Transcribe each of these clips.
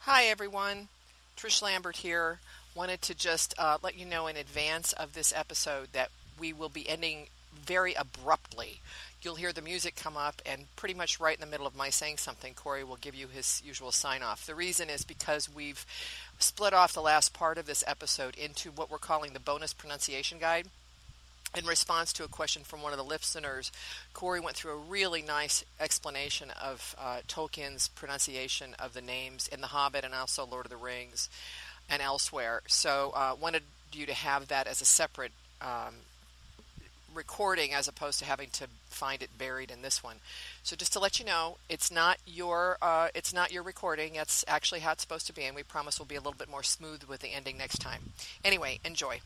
Hi everyone, Trish Lambert here. Wanted to just let you know in advance of this episode that we will be ending very abruptly. You'll hear the music come up, and pretty much right in the middle of my saying something, Corey will give you his usual sign-off. The reason is because we've split off the last part of this episode into what we're calling the bonus pronunciation guide. In response to a question from one of the listeners, Corey went through a really nice explanation of Tolkien's pronunciation of the names in The Hobbit and also Lord of the Rings and elsewhere. So wanted you to have that as a separate recording as opposed to having to find it buried in this one. So just to let you know, it's not your recording. That's actually how it's supposed to be, and we promise we'll be a little bit more smooth with the ending next time. Anyway, enjoy.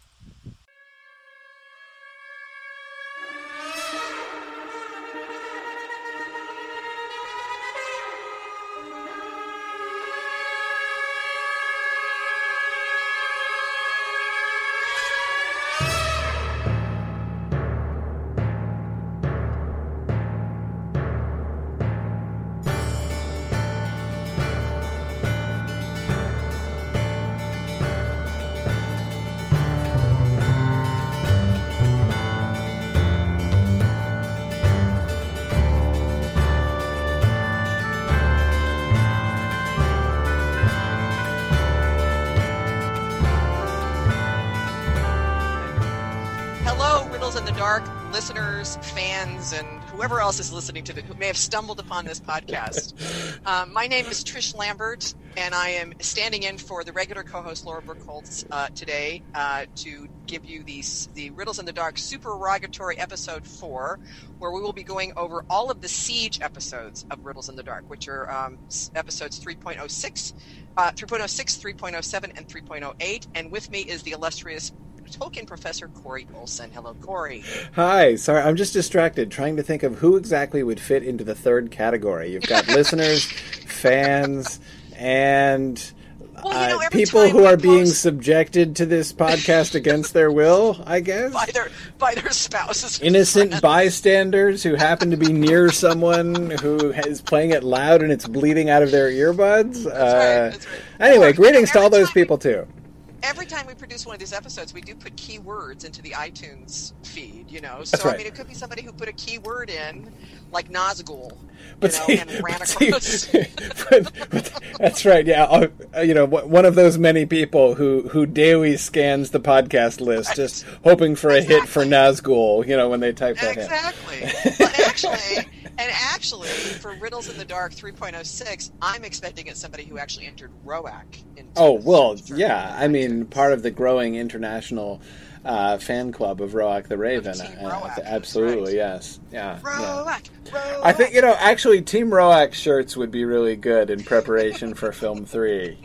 Listeners, fans, and whoever else is listening to it who may have stumbled upon this podcast. My name is Trish Lambert, and I am standing in for the regular co-host Laura Burkholz today to give you the Riddles in the Dark Supererogatory Episode 4, where we will be going over all of the Siege episodes of Riddles in the Dark, which are episodes 3.06, 3.07, and 3.08. And with me is the illustrious Tolkien professor Corey Olsen. Hello, Corey. Hi. Sorry, I'm just distracted trying to think of who exactly would fit into the third category. You've got listeners, fans, and people who are being subjected to this podcast against their will, I guess. By their spouses. Innocent bystanders who happen to be near someone who is playing it loud and it's bleeding out of their earbuds. That's right. Anyway, greetings to all those people, too. Every time we produce one of these episodes, we do put keywords into the iTunes feed, So, That's right. I mean, it could be somebody who put a keyword in, like Nazgul, and ran across. But that's right, yeah. One of those many people who daily scans the podcast list, just hoping for a hit for Nazgul, when they type that in. Exactly. And actually, for Riddles in the Dark 3.06, I'm expecting it's somebody who actually entered ROAC. I mean, part of the growing international fan club of Roak the Raven. Absolutely, right. Yes. Yeah. Roak! I think, actually, Team Roak shirts would be really good in preparation for Film 3.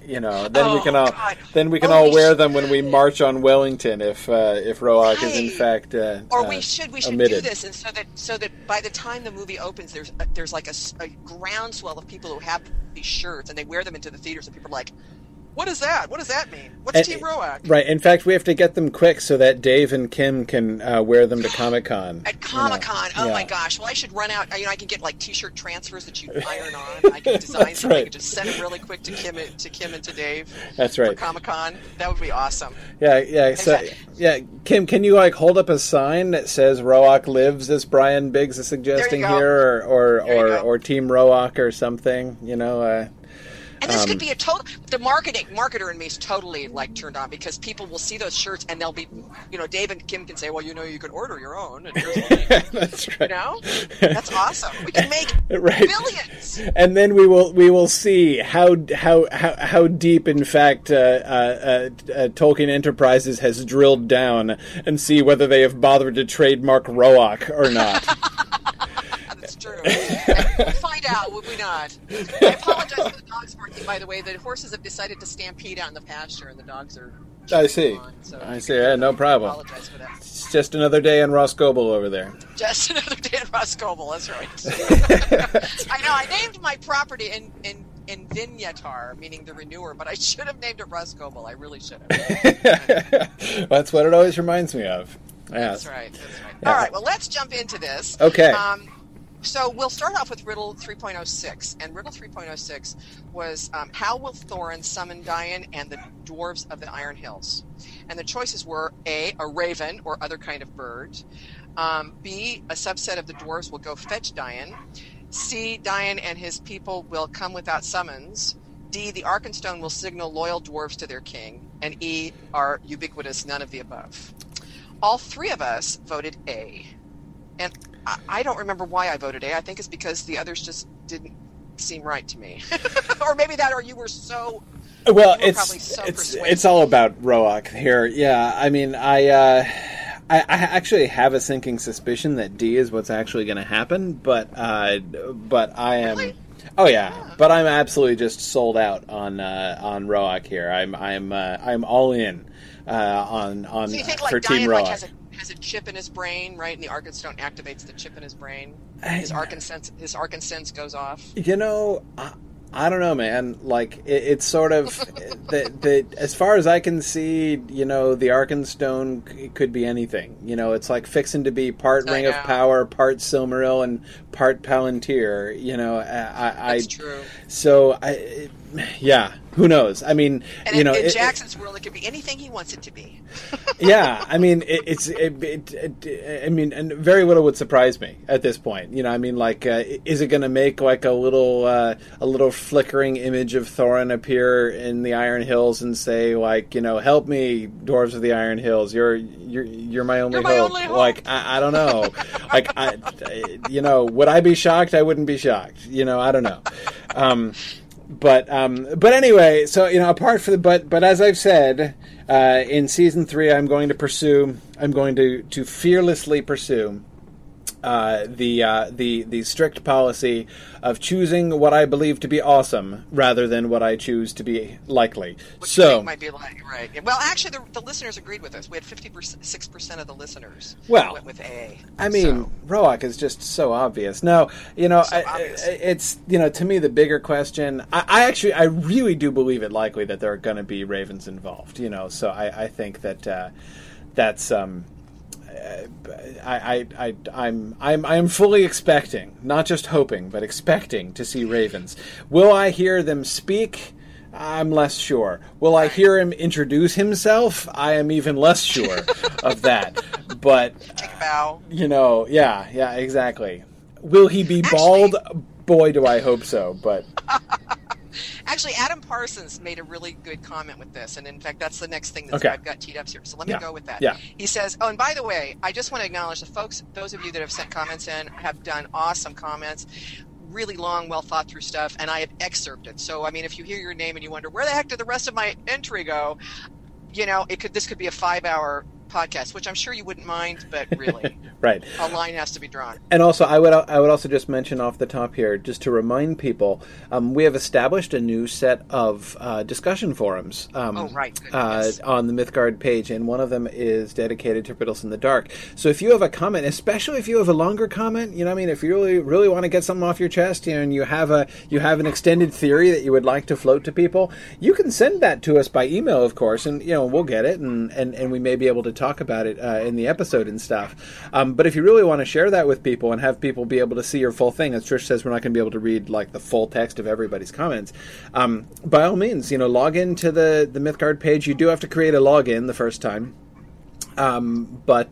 Then we can all wear them when we march on Wellington if Roak is in fact we should omitted. Do this, and so that by the time the movie opens, there's like a groundswell of people who have these shirts and they wear them into the theaters, and people are like, what is that? What does that mean? What's Team Roak? Right. In fact, we have to get them quick so that Dave and Kim can wear them to Comic-Con. At Comic-Con. My gosh. Well, I should run out. I can get like T-shirt transfers that you iron on. I can design something. Right. I can just send them really quick to Kim and to Dave. That's right. For Comic-Con. That would be awesome. Yeah. So, Kim, can you hold up a sign that says Roak lives, as Brian Biggs is suggesting here, or Team Roak or something? And this could be a total. The marketer in me is totally turned on, because people will see those shirts and they'll be, Dave and Kim can say, well, you can order your own. And here's what that's right. That's awesome. We can make billions. And then we will see how deep, in fact, Tolkien Enterprises has drilled down and see whether they have bothered to trademark Roak or not. That's true. We'll find out, would we not? I apologize for the dogs barking, by the way. The horses have decided to stampede out in the pasture, and the dogs are... I see. Yeah, no problem. I apologize for that. It's just another day in Roscoble over there. Just another day in Roscoble, that's right. I know, I named my property in Vinyatar, meaning the renewer, but I should have named it Roscoble. I really should have. That's what it always reminds me of. Yes. That's right. Yeah. All right, well, let's jump into this. Okay. So we'll start off with Riddle 3.06, and Riddle 3.06 was how will Thorin summon Dian and the dwarves of the Iron Hills? And the choices were A, a raven or other kind of bird, B, a subset of the dwarves will go fetch Dian, C, Dian and his people will come without summons, D, the Arkenstone will signal loyal dwarves to their king, and E, are ubiquitous none of the above. All three of us voted A. And I don't remember why I voted A. I think it's because the others just didn't seem right to me. Or maybe that, or you were so... Well, it's all about Roark here. Yeah, I mean, I actually have a sinking suspicion that D is what's actually going to happen, but I am... Really? Oh yeah, but I'm absolutely just sold out on Roark here. I'm all in on so you think, for like, Team Roark. Has a chip in his brain, right? And the Arkenstone activates the chip in his brain. His Arkensense goes off. You know, I don't know, man. Like, it's sort of as far as I can see, you know, the Arkenstone could be anything. You know, it's like fixing to be part Ring of Power, part Silmaril, and part Palantir. You know, that's true. So yeah. Who knows? I mean, and you know, in Jackson's world, it could be anything he wants it to be. Yeah, I mean, I mean, and very little would surprise me at this point. You know, I mean, like, is it going to make like a little flickering image of Thorin appear in the Iron Hills and say, like, you know, help me, dwarves of the Iron Hills, you're my only hope. Like, I don't know, like, you know, would I be shocked? I wouldn't be shocked. You know, I don't know. But anyway, so, you know, apart from but as I've said, in season 3, I'm going to fearlessly pursue the strict policy of choosing what I believe to be awesome rather than what I choose to be likely. Which you think might be right. Well, actually, the listeners agreed with us. We had 56% of the listeners went with A. I mean, Roark is just so obvious. No, you know, it's, you know, to me the bigger question. I really do believe it likely that there are going to be ravens involved. You know, so I think that that's. I am fully expecting, not just hoping, but expecting to see ravens. Will I hear them speak? I'm less sure. Will I hear him introduce himself? I am even less sure of that. But take a bow. You know, yeah, exactly. Will he be bald? Boy, do I hope so. But. Actually, Adam Parsons made a really good comment with this, and in fact, that's the next thing that I've got teed up here. So let me go with that. Yeah. He says, "Oh, and by the way, I just want to acknowledge the folks, those of you that have sent comments in, have done awesome comments, really long, well thought through stuff, and I have excerpted. So, I mean, if you hear your name and you wonder where the heck did the rest of my entry go, you know, this could be a 5-hour podcast, which I'm sure you wouldn't mind, but really, right, a line has to be drawn." And also, I would also just mention off the top here, just to remind people, we have established a new set of discussion forums. Yes. On the Mythgard page, and one of them is dedicated to Riddles in the Dark. So if you have a comment, especially if you have a longer comment, you know, I mean, if you really want to get something off your chest, you know, and you have an extended theory that you would like to float to people, you can send that to us by email, of course, and, you know, we'll get it, and we may be able to talk about it in the episode and stuff. But if you really want to share that with people and have people be able to see your full thing, as Trish says, we're not going to be able to read like the full text of everybody's comments. By all means, you know, log into the Mythgard page. You do have to create a login the first time. But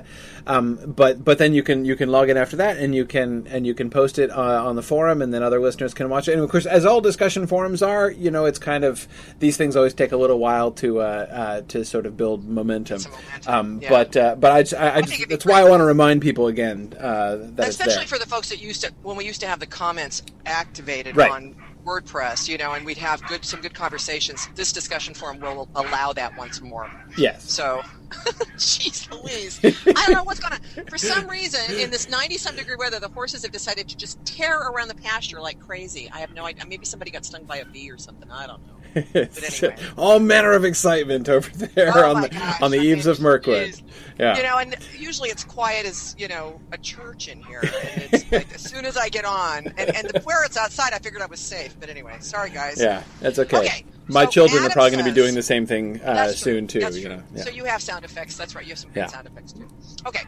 then you can log in after that, and you can post it on the forum, and then other listeners can watch it. And of course, as all discussion forums are, you know, it's kind of, these things always take a little while to sort of build momentum. But that's why I want to remind people again that especially for the folks that when we used to have the comments activated on WordPress, you know, and we'd have some good conversations. This discussion forum will allow that once more. Yes. So, jeez Louise. I don't know what's going on. For some reason, in this 90-some degree weather, the horses have decided to just tear around the pasture like crazy. I have no idea. Maybe somebody got stung by a bee or something. I don't know. But anyway. All manner of excitement over there on the eaves of Mirkwood. Yeah. You know, and usually it's quiet as, you know, a church in here. And it's like, as soon as I get on, and where it's outside, I figured I was safe. But anyway, sorry guys. Yeah, that's okay. My children are probably going to be doing the same thing soon too. That's you true. know. Yeah. So you have sound effects. That's right. You have some good sound effects too. Okay.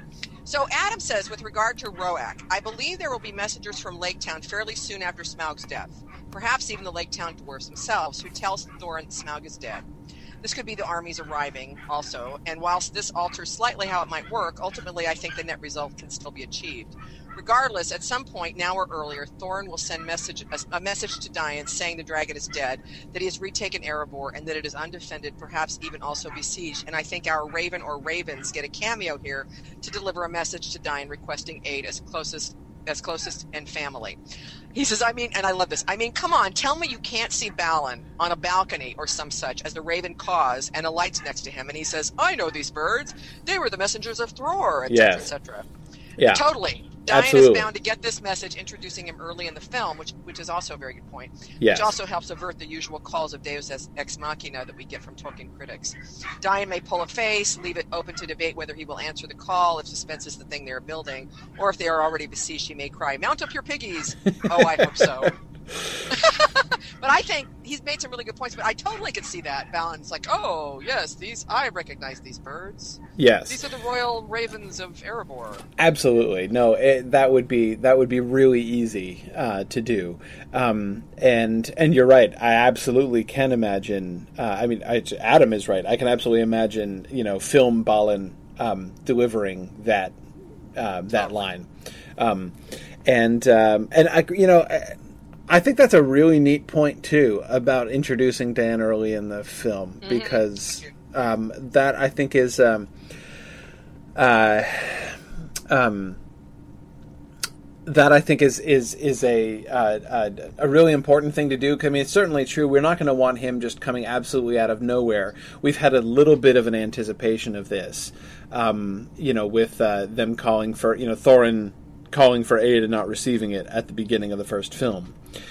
So Adam says, with regard to Roak, I believe there will be messengers from Lake Town fairly soon after Smaug's death. Perhaps even the Lake Town dwarfs themselves, who tell Thorin Smaug is dead. This could be the armies arriving also, and whilst this alters slightly how it might work, ultimately I think the net result can still be achieved. Regardless, at some point, now or earlier, Thorin will send a message to Dian saying the dragon is dead, that he has retaken Erebor, and that it is undefended, perhaps even also besieged. And I think our Raven or Ravens get a cameo here to deliver a message to Dian requesting aid as closest and family. He says, and I love this, come on, tell me you can't see Balin on a balcony or some such as the Raven caws and a light's next to him, and he says, I know these birds. They were the messengers of Thror, etc., etc. Yeah. Totally. Dian is bound to get this message, introducing him early in the film, which is also a very good point. Yes. Which also helps avert the usual calls of Deus ex machina that we get from Tolkien critics. Dian may pull a face, leave it open to debate whether he will answer the call if suspense is the thing they are building, or if they are already besieged, he may cry, "Mount up your piggies!" Oh, I hope so. But I think he's made some really good points, but I totally could see that. Balin's like, oh, yes, I recognize these birds. Yes. These are the royal ravens of Erebor. Absolutely. No, that would be really easy to do. And you're right. I absolutely can imagine, Adam is right. I can absolutely imagine, film Balin delivering that line. I think that's a really neat point, too, about introducing Dan early in the film, because that, I think, is a really important thing to do. I mean, it's certainly true. We're not going to want him just coming absolutely out of nowhere. We've had a little bit of an anticipation of this, with them calling for, Thorin calling for aid and not receiving it at the beginning of the first film.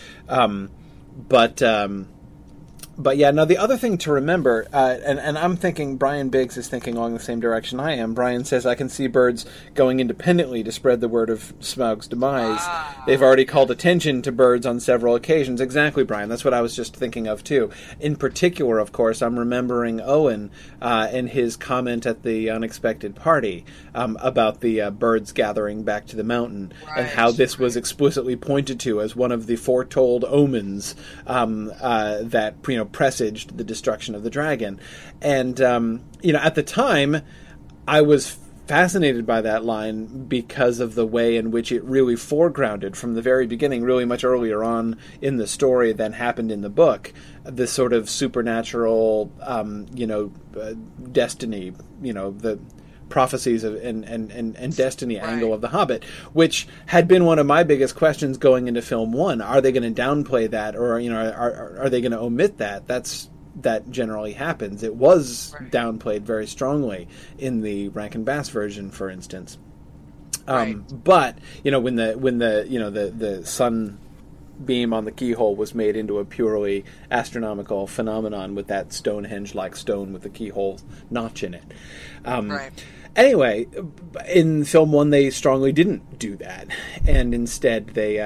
But yeah, now the other thing to remember, and I'm thinking Brian Biggs is thinking along the same direction I am. Brian says, I can see birds going independently to spread the word of Smaug's demise. They've already called attention to birds on several occasions. Exactly, Brian. That's what I was just thinking of, too. In particular, of course, I'm remembering Owen and his comment at the unexpected party about the birds gathering back to the mountain, and how this was explicitly pointed to as one of the foretold omens that, presaged the destruction of the dragon. And, at the time, I was fascinated by that line because of the way in which it really foregrounded from the very beginning, really much earlier on in the story than happened in the book, this sort of supernatural, destiny, the prophecies of and destiny angle of The Hobbit, which had been one of my biggest questions going into film one. Are they going to downplay that, or are they going to omit that? That generally happens. It was downplayed very strongly in the Rankin Bass version, for instance. But when the sun beam on the keyhole was made into a purely astronomical phenomenon with that Stonehenge-like stone with the keyhole notch in it. Anyway, in film one, they strongly didn't do that, and instead they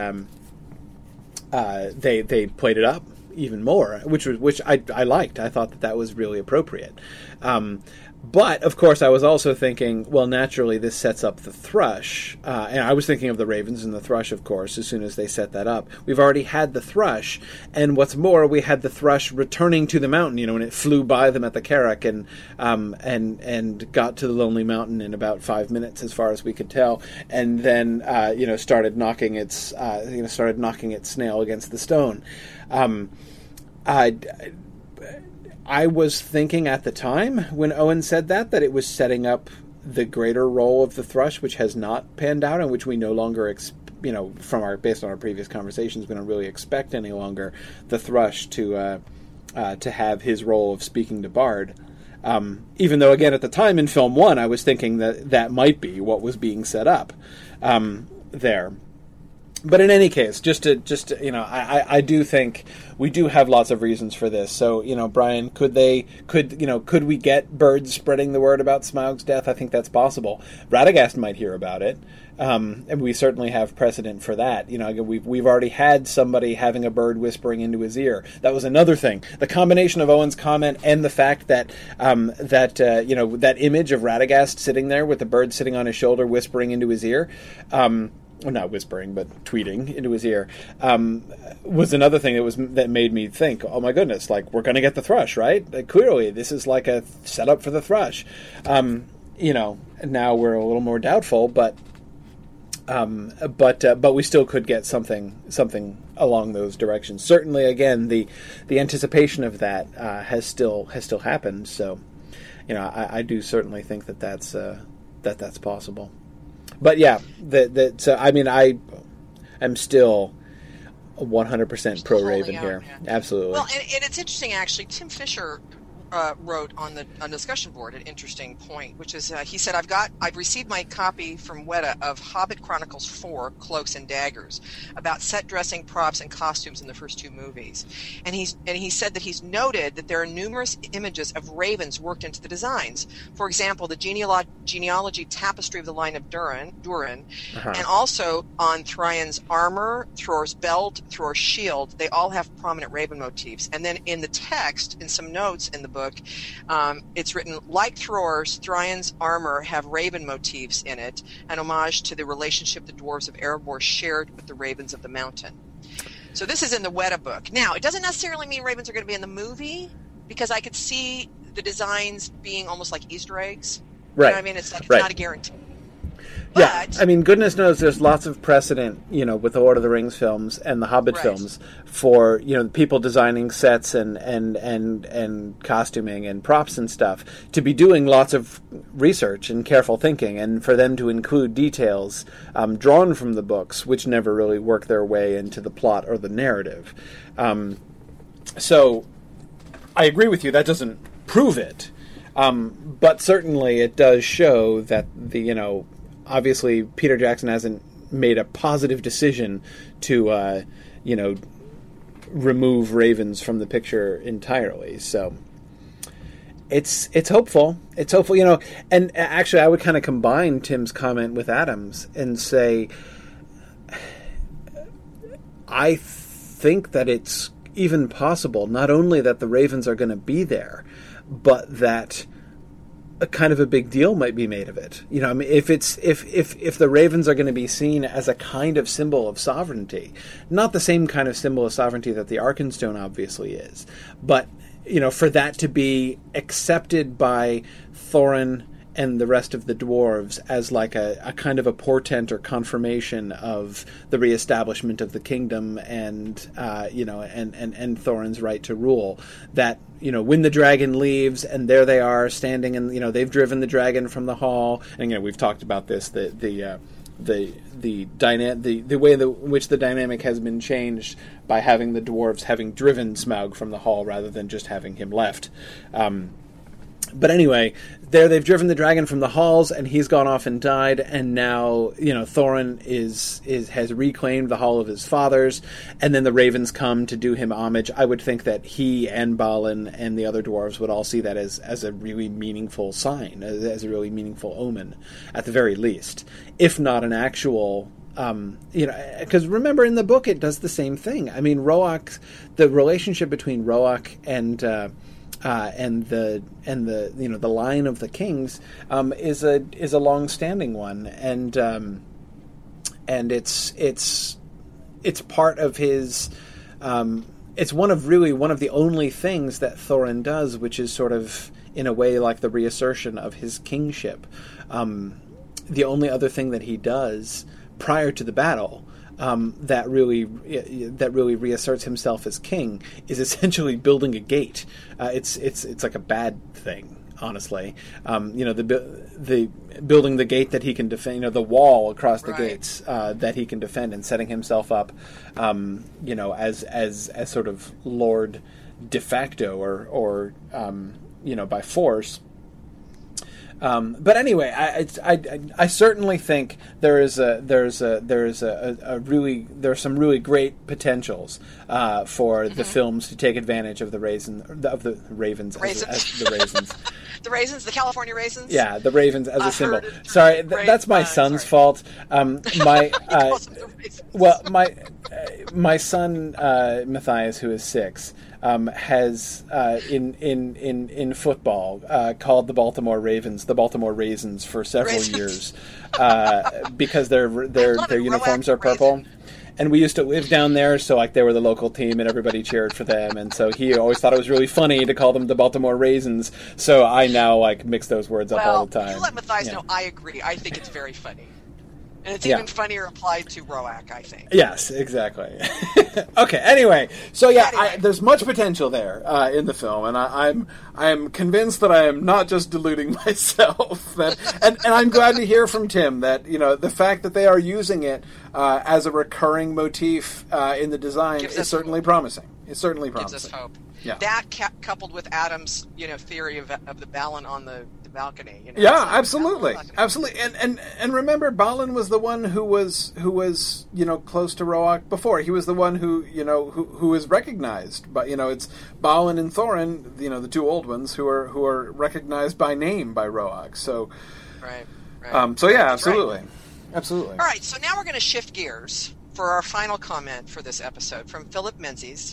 played it up even more, which I liked. I thought that was really appropriate. But, of course, I was also thinking, well, naturally, this sets up the thrush. And I was thinking of the ravens and the thrush, of course, as soon as they set that up. We've already had the thrush. And what's more, we had the thrush returning to the mountain, when it flew by them at the Carrack and got to the Lonely Mountain in about 5 minutes, as far as we could tell. And then, started knocking its snail against the stone. I was thinking at the time when Owen said that it was setting up the greater role of the thrush, which has not panned out, and which we no longer, based on our previous conversations, we don't really expect any longer the thrush to have his role of speaking to Bard. Even though, again, at the time in film one, I was thinking that might be what was being set up there. But in any case, just to I do think we do have lots of reasons for this. So, Brian, could we get birds spreading the word about Smaug's death? I think that's possible. Radagast might hear about it, and we certainly have precedent for that. We've already had somebody having a bird whispering into his ear. That was another thing. The combination of Owen's comment and the fact that that image of Radagast sitting there with the bird sitting on his shoulder whispering into his ear. Well, not whispering, but tweeting into his ear, was another thing that made me think, oh my goodness, like, we're going to get the thrush, right? Like, clearly, this is like a setup for the thrush. Now we're a little more doubtful, but we still could get something along those directions. Certainly, again, the anticipation of that has still happened. So, I do certainly think that's possible. But yeah, so I mean, I am still 100% pro Raven here. Yeah. Absolutely. Well, and it's interesting, actually. Tim Fisher wrote on the discussion board an interesting point, which is he said, I've received my copy from Weta of Hobbit Chronicles 4, Cloaks and Daggers, about set dressing, props, and costumes in the first two movies. And he said that he's noted that there are numerous images of ravens worked into the designs. For example, the genealogy tapestry of the line of Durin, and also on Thrain's armor, Thror's belt, Thror's shield. They all have prominent raven motifs. And then in the text, in some notes in the book, it's written, like Thrain's armor have raven motifs in it, an homage to the relationship the dwarves of Erebor shared with the ravens of the mountain. So this is in the Weta book. Now, it doesn't necessarily mean ravens are going to be in the movie, because I could see the designs being almost like Easter eggs. Right. You know what I mean? It's not a guarantee. Yeah, I mean, goodness knows there's lots of precedent, with the Lord of the Rings films and the Hobbit films for, people designing sets and costuming and props and stuff to be doing lots of research and careful thinking, and for them to include details drawn from the books, which never really work their way into the plot or the narrative. So I agree with you. That doesn't prove it. But certainly it does show that obviously Peter Jackson hasn't made a positive decision to, remove ravens from the picture entirely. So it's hopeful. It's hopeful, and actually I would kind of combine Tim's comment with Adam's and say, I think that it's even possible, not only that the ravens are going to be there, but that a kind of a big deal might be made of it. I mean, if the ravens are going to be seen as a kind of symbol of sovereignty, not the same kind of symbol of sovereignty that the Arkenstone obviously is, but for that to be accepted by Thorin and the rest of the dwarves as like a kind of a portent or confirmation of the reestablishment of the kingdom and and Thorin's right to rule, that when the dragon leaves and there they are standing and they've driven the dragon from the hall, and we've talked about this, the way in which the dynamic has been changed by having the dwarves having driven Smaug from the hall rather than just having him left. But anyway, there they've driven the dragon from the halls, and he's gone off and died, and now Thorin has reclaimed the hall of his fathers, and then the ravens come to do him homage. I would think that he and Balin and the other dwarves would all see that as a really meaningful sign, as a really meaningful omen, at the very least, if not an actual. Because remember in the book it does the same thing. I mean, the relationship between Roach and the line of the kings is a long-standing one, and it's part of his. It's one of the only things that Thorin does, which is sort of in a way like the reassertion of his kingship. The only other thing that he does prior to the battle that really reasserts himself as king is essentially building a gate. It's like a bad thing, honestly. The building the gate that he can defend, the wall across the gates that he can defend, and setting himself up, as sort of Lord de facto or by force. But anyway, I certainly think there's some really great potentials for the films to take advantage of the Ravens. The raisins, the California raisins. Yeah, the ravens as a symbol. Sorry, that's my son's fault. My son Matthias, who is 6, has in football called the Baltimore Ravens the Baltimore Raisins for several years because their uniforms are purple. Raisin. And we used to live down there, so like they were the local team, and everybody cheered for them. And so he always thought it was really funny to call them the Baltimore Raisins. So I now like mix those words up all the time. You let Matthias know I agree. I think it's very funny. And it's even funnier applied to ROAC, I think. Yes, exactly. Okay. Anyway, so there's much potential there in the film, and I'm convinced that I am not just deluding myself. And I'm glad to hear from Tim that the fact that they are using it as a recurring motif in the design is certainly promising. It's certainly promising. Gives us hope. Yeah. That coupled with Adam's theory of the Balin on the balcony. Absolutely. And remember, Balin was the one who was close to Roark before. He was the one who was recognized. But it's Balin and Thorin, the two old ones who are recognized by name by Roark. So right. Absolutely. Right. Absolutely. All right, so now we're going to shift gears for our final comment for this episode from Philip Menzies.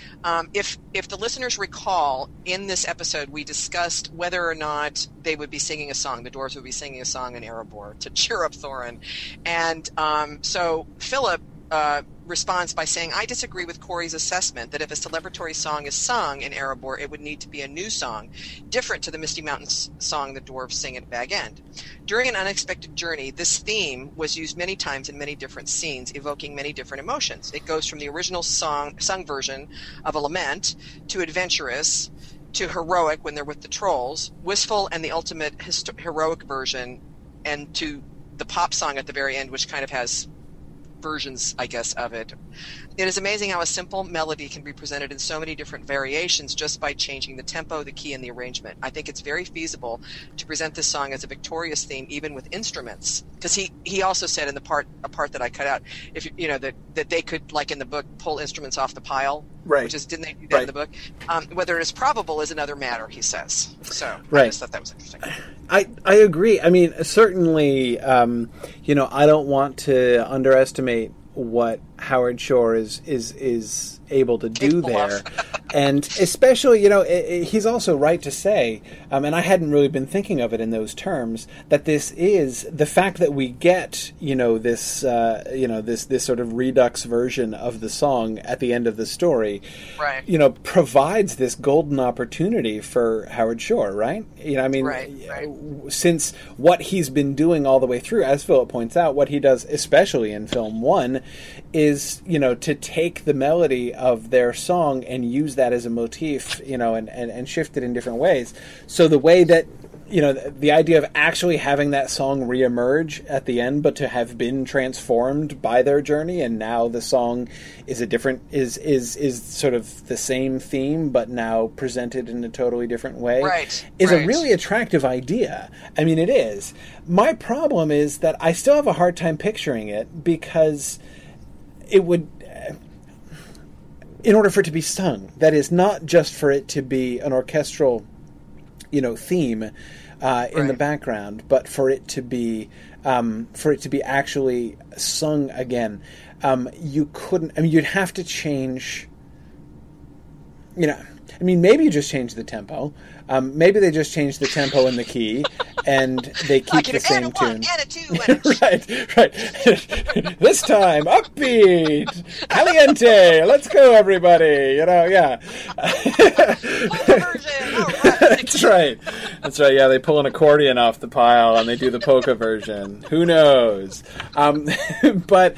If the listeners recall, in this episode we discussed whether or not they would be singing a song, the dwarves would be singing a song in Erebor to cheer up Thorin. And so Philip responds by saying, I disagree with Corey's assessment that if a celebratory song is sung in Erebor, it would need to be a new song, different to the Misty Mountains song the dwarves sing at Bag End. During an unexpected journey, this theme was used many times in many different scenes, evoking many different emotions. It goes from the original sung version of a lament to adventurous to heroic when they're with the trolls, wistful and the ultimate heroic version, and to the pop song at the very end, which kind of has versions, I guess, of it. It is amazing how a simple melody can be presented in so many different variations just by changing the tempo, the key, and the arrangement. I think it's very feasible to present this song as a victorious theme, even with instruments. Because he also said in a part that I cut out, if that they could, like in the book, pull instruments off the pile. Right. Which is, didn't they do that in the book? Whether it is probable is another matter, he says. So right. I just thought that was interesting. I agree. I mean, certainly, I don't want to underestimate what Howard Shore is able to do there. And especially, he's also right to say, and I hadn't really been thinking of it in those terms, that this is the fact that we get, this sort of redux version of the song at the end of the story, right? Provides this golden opportunity for Howard Shore, right? Right. Since what he's been doing all the way through, as Philip points out, what he does, especially in film 1, is, to take the melody of their song and use that as a motif, and shift it in different ways. So the way that, the idea of actually having that song reemerge at the end, but to have been transformed by their journey, and now the song is is sort of the same theme, but now presented in a totally different way, is a really attractive idea. I mean, it is. My problem is that I still have a hard time picturing it, because it would, in order for it to be sung, that is, not just for it to be an orchestral, theme in the background, but for it to be actually sung again. You couldn't. I mean, you'd have to change. Maybe you just change the tempo. Maybe they just change the tempo and the key, and they keep the same tune. Add a 2, add a 2. Right. This time, upbeat, caliente. Let's go, everybody. That's right. Yeah, they pull an accordion off the pile and they do the polka version. Who knows? But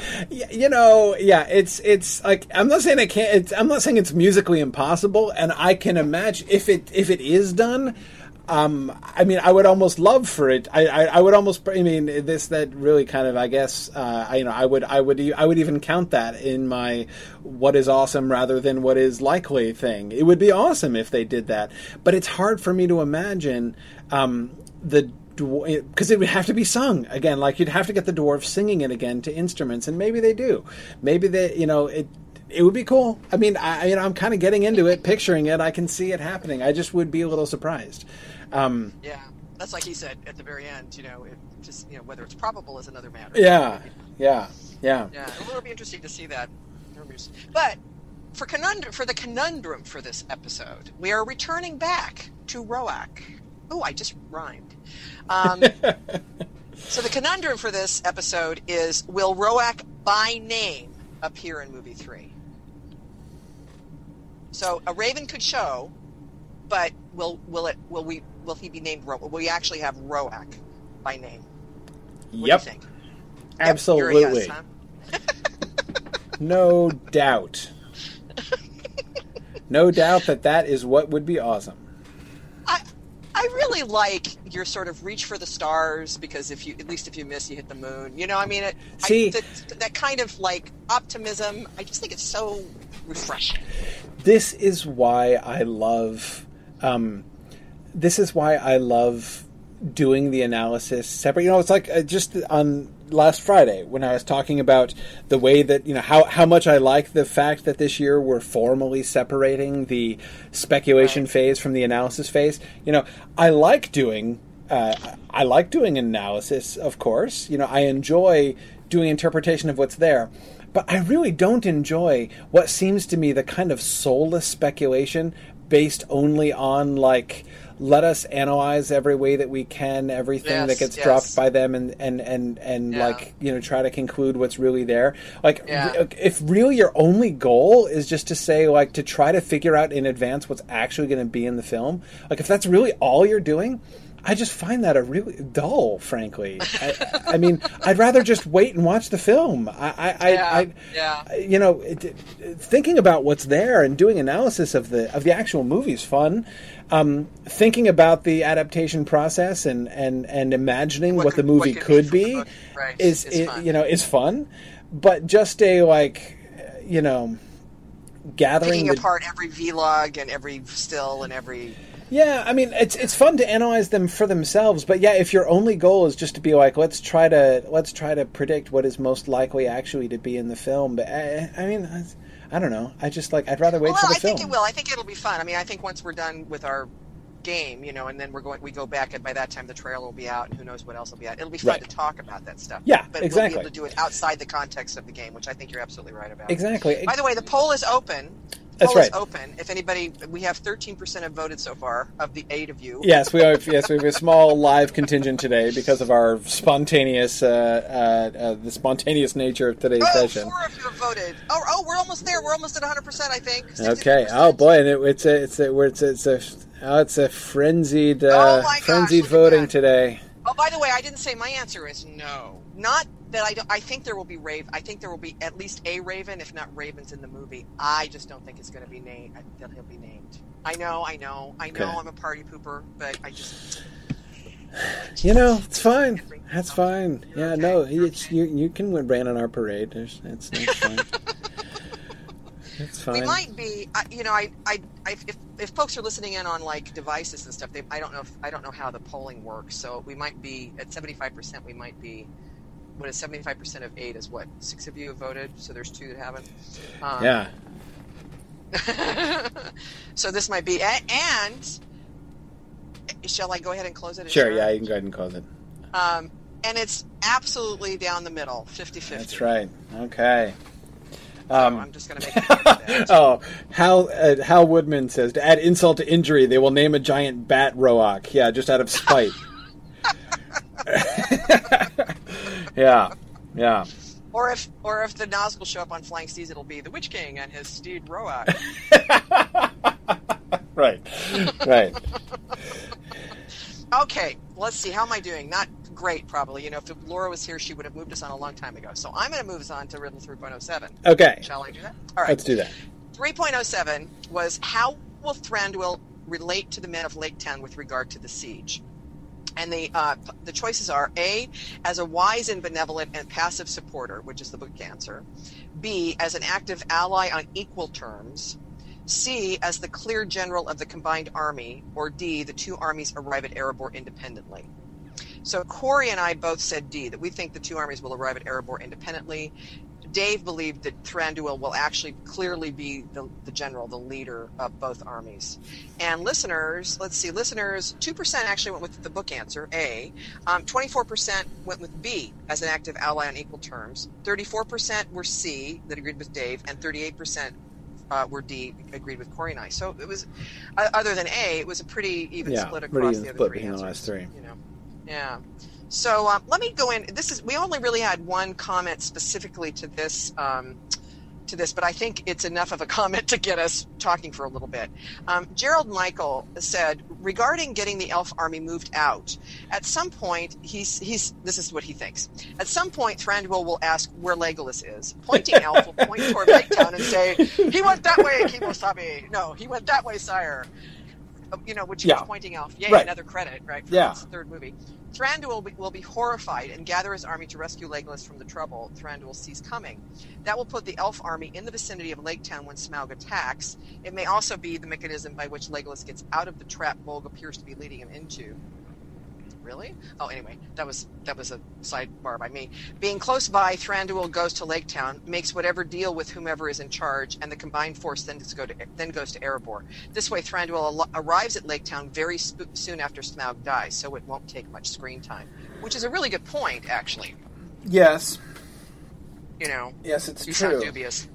it's like, I'm not saying I can't. I'm not saying it's musically impossible, and I can imagine if it is done. I would almost love for it. I would almost. That really kind of. I guess. I would even count that in my what is awesome rather than what is likely thing. It would be awesome if they did that, but it's hard for me to imagine the because it would have to be sung again. Like, you'd have to get the dwarves singing it again to instruments, and maybe they do. Maybe they, it would be cool. I mean, I'm kind of getting into it, picturing it. I can see it happening. I just would be a little surprised. Yeah, that's like he said at the very end. It just whether it's probable is another matter. Yeah. It'll be interesting to see that. But for the conundrum for this episode, we are returning back to Roak. Oh, I just rhymed. So the conundrum for this episode is: will Roak by name appear in movie 3? So a raven could show, but will he be named Roak? Will we actually have Roak by name? What do you think? Absolutely. Yes, huh? No doubt. No doubt that is what would be awesome. I really like your sort of reach for the stars, because if you miss, you hit the moon. That kind of like optimism. I just think it's so refreshing. This is why I love. This is why I love doing the analysis separate. It's like just on last Friday when I was talking about the way that how much I like the fact that this year we're formally separating the speculation phase from the analysis phase. I like doing analysis, of course. I enjoy doing interpretation of what's there, but I really don't enjoy what seems to me the kind of soulless speculation based only on let us analyze every way that we can everything that gets dropped by them and try to conclude what's really there. If really your only goal is just to say to try to figure out in advance what's actually going to be in the film, if that's really all you're doing, I just find that a really dull, frankly. I mean, I'd rather just wait and watch the film. Thinking about what's there and doing analysis of the actual movie is fun. Thinking about the adaptation process and imagining what the movie could be is fun. But just gathering picking apart every vlog and every still and every. Yeah, I mean, it's fun to analyze them for themselves, but if your only goal is just to be let's try to predict what is most likely actually to be in the film, but I don't know. I just I'd rather wait for the film. I think it will. I think it'll be fun. I mean, I think once we're done with our game, and then we go back, and by that time the trailer will be out, and who knows what else will be out. It'll be fun to talk about that stuff. Yeah, but exactly. We'll be able to do it outside the context of the game, which I think you're absolutely right about. Exactly. By the way, the poll is open. That's right. Is open. If anybody, we have 13% have voted so far of the 8 of you. Yes, we have a small live contingent today because of our spontaneous, the spontaneous nature of today's session. 4 of you have voted. Oh, we're almost there. We're almost at 100%, I think. 62%. Okay. Oh boy, and it's a frenzied voting today. Oh, by the way, I didn't say my answer is no. Not that I think there will be I think there will be at least a Raven, if not ravens, in the movie. I just don't think it's going to be named. That he'll be named. I know. Okay. I'm a party pooper, but I just. It's fine. That's fine. Yeah, no, you can rain on our parade. It's fine. It's fine. We might be. If folks are listening in on devices and stuff, I don't know how the polling works. So we might be at 75%. We might be. What is 75% of 8 is what? 6 of you have voted, so there's 2 that haven't. Yeah. So this might be, and shall I go ahead and close it? Sure, yeah, you can go ahead and cose it. And it's absolutely down the middle, 50-50. That's right. Okay. I'm just going to make it that. Hal Woodman says, to add insult to injury, they will name a giant bat Roak. Yeah, just out of spite. Yeah. Or if the Nazgul show up on Flying Steeds, it'll be the Witch King and his steed Roak. Right. Okay, let's see. How am I doing? Not great, probably. If Laura was here, she would have moved us on a long time ago. So I'm going to move us on to Riddle 3.07. Okay. Shall I do that? All right. Let's do that. 3.07 was how will Thranduil relate to the men of Lake Town with regard to the siege? And the choices are A, as a wise and benevolent and passive supporter, which is the book answer. B, as an active ally on equal terms. C, as the clear general of the combined army. Or D, the 2 armies arrive at Erebor independently. So Corey and I both said D, that we think the two armies will arrive at Erebor independently. Dave believed that Thranduil will actually clearly be the general, the leader of both armies. And listeners, 2% actually went with the book answer, A. 24% went with B as an active ally on equal terms. 34% were C, that agreed with Dave, and 38% were D, agreed with Corey and I. So it was, other than A, it was a pretty even split across the other three answers. The last three. Yeah. So let me go in. We only really had one comment specifically to this, but I think it's enough of a comment to get us talking for a little bit. Gerald Michael said, regarding getting the elf army moved out, at some point, this is what he thinks. At some point, Thranduil will ask where Legolas is. Pointing elf will point toward Lake Town and say, he went that way, Kimosabe. No, he went that way, sire. Which is pointing elf. Yay, right. Another credit, right, for this third movie. Thranduil will be horrified and gather his army to rescue Legolas from the trouble Thranduil sees coming. That will put the elf army in the vicinity of Lake Town when Smaug attacks. It may also be the mechanism by which Legolas gets out of the trap Bolg appears to be leading him into. Really? Oh, anyway, that was a sidebar by me. Being close by, Thranduil goes to Lake Town, makes whatever deal with whomever is in charge, and the combined force then goes to Erebor. This way, Thranduil arrives at Lake Town very soon after Smaug dies, so it won't take much screen time. Which is a really good point, actually. Yes. Yes, it's true. You sound dubious.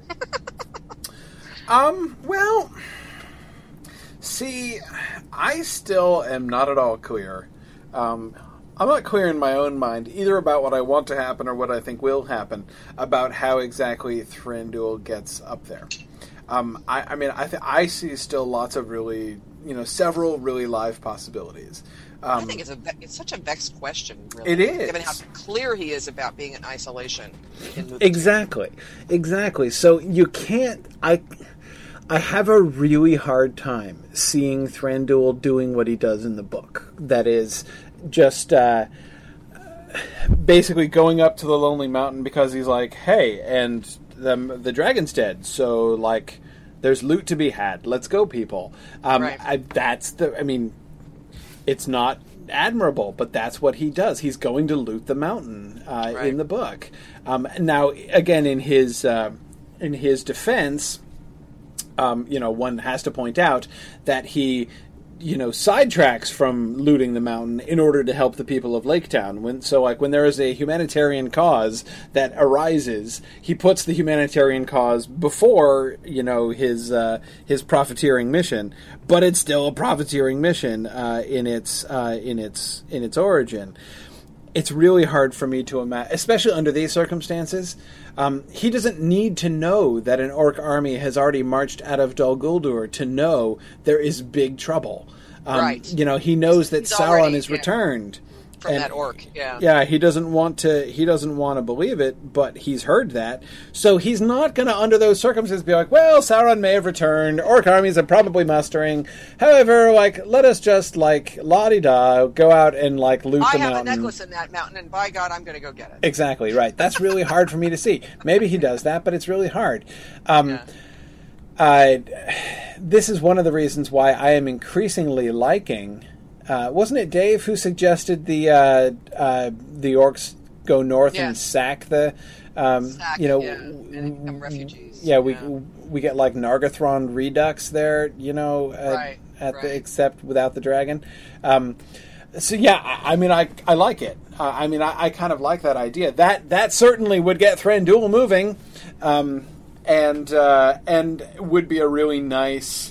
Well, see, I still am not at all clear. I'm not clear in my own mind either about what I want to happen or what I think will happen about how exactly Thranduil gets up there. I see still lots of really, several really live possibilities. I think it's such a vexed question, really. It is. Given how clear he is about being in isolation in movie Exactly. So you can't... I have a really hard time seeing Thranduil doing what he does in the book. That is, just basically going up to the Lonely Mountain because he's like, hey, and the dragon's dead, so, there's loot to be had. Let's go, people. Right. It's not admirable, but that's what he does. He's going to loot the mountain in the book. Now, again, in his defense... one has to point out that he, sidetracks from looting the mountain in order to help the people of Lake Town. When there is a humanitarian cause that arises, he puts the humanitarian cause before, his profiteering mission. But it's still a profiteering mission in its origin. It's really hard for me to imagine, especially under these circumstances. He doesn't need to know that an orc army has already marched out of Dol Guldur to know there is big trouble. Right. He knows that Sauron is returned. From that orc, yeah. Yeah, he doesn't want to believe it, but he's heard that. So he's not going to, under those circumstances, be like, well, Sauron may have returned, orc armies are probably mustering. However, let us just, la-di-da, go out and, loot the mountain. I have a necklace in that mountain, and by God, I'm going to go get it. Exactly, right. That's really hard for me to see. Maybe he does that, but it's really hard. This is one of the reasons why I am increasingly liking... wasn't it Dave who suggested the orcs go north and sack the, and become refugees? Yeah, we get Nargothrond redux there, except without the dragon. So yeah, I like it. I kind of like that idea. That certainly would get Thranduil moving, and would be a really nice.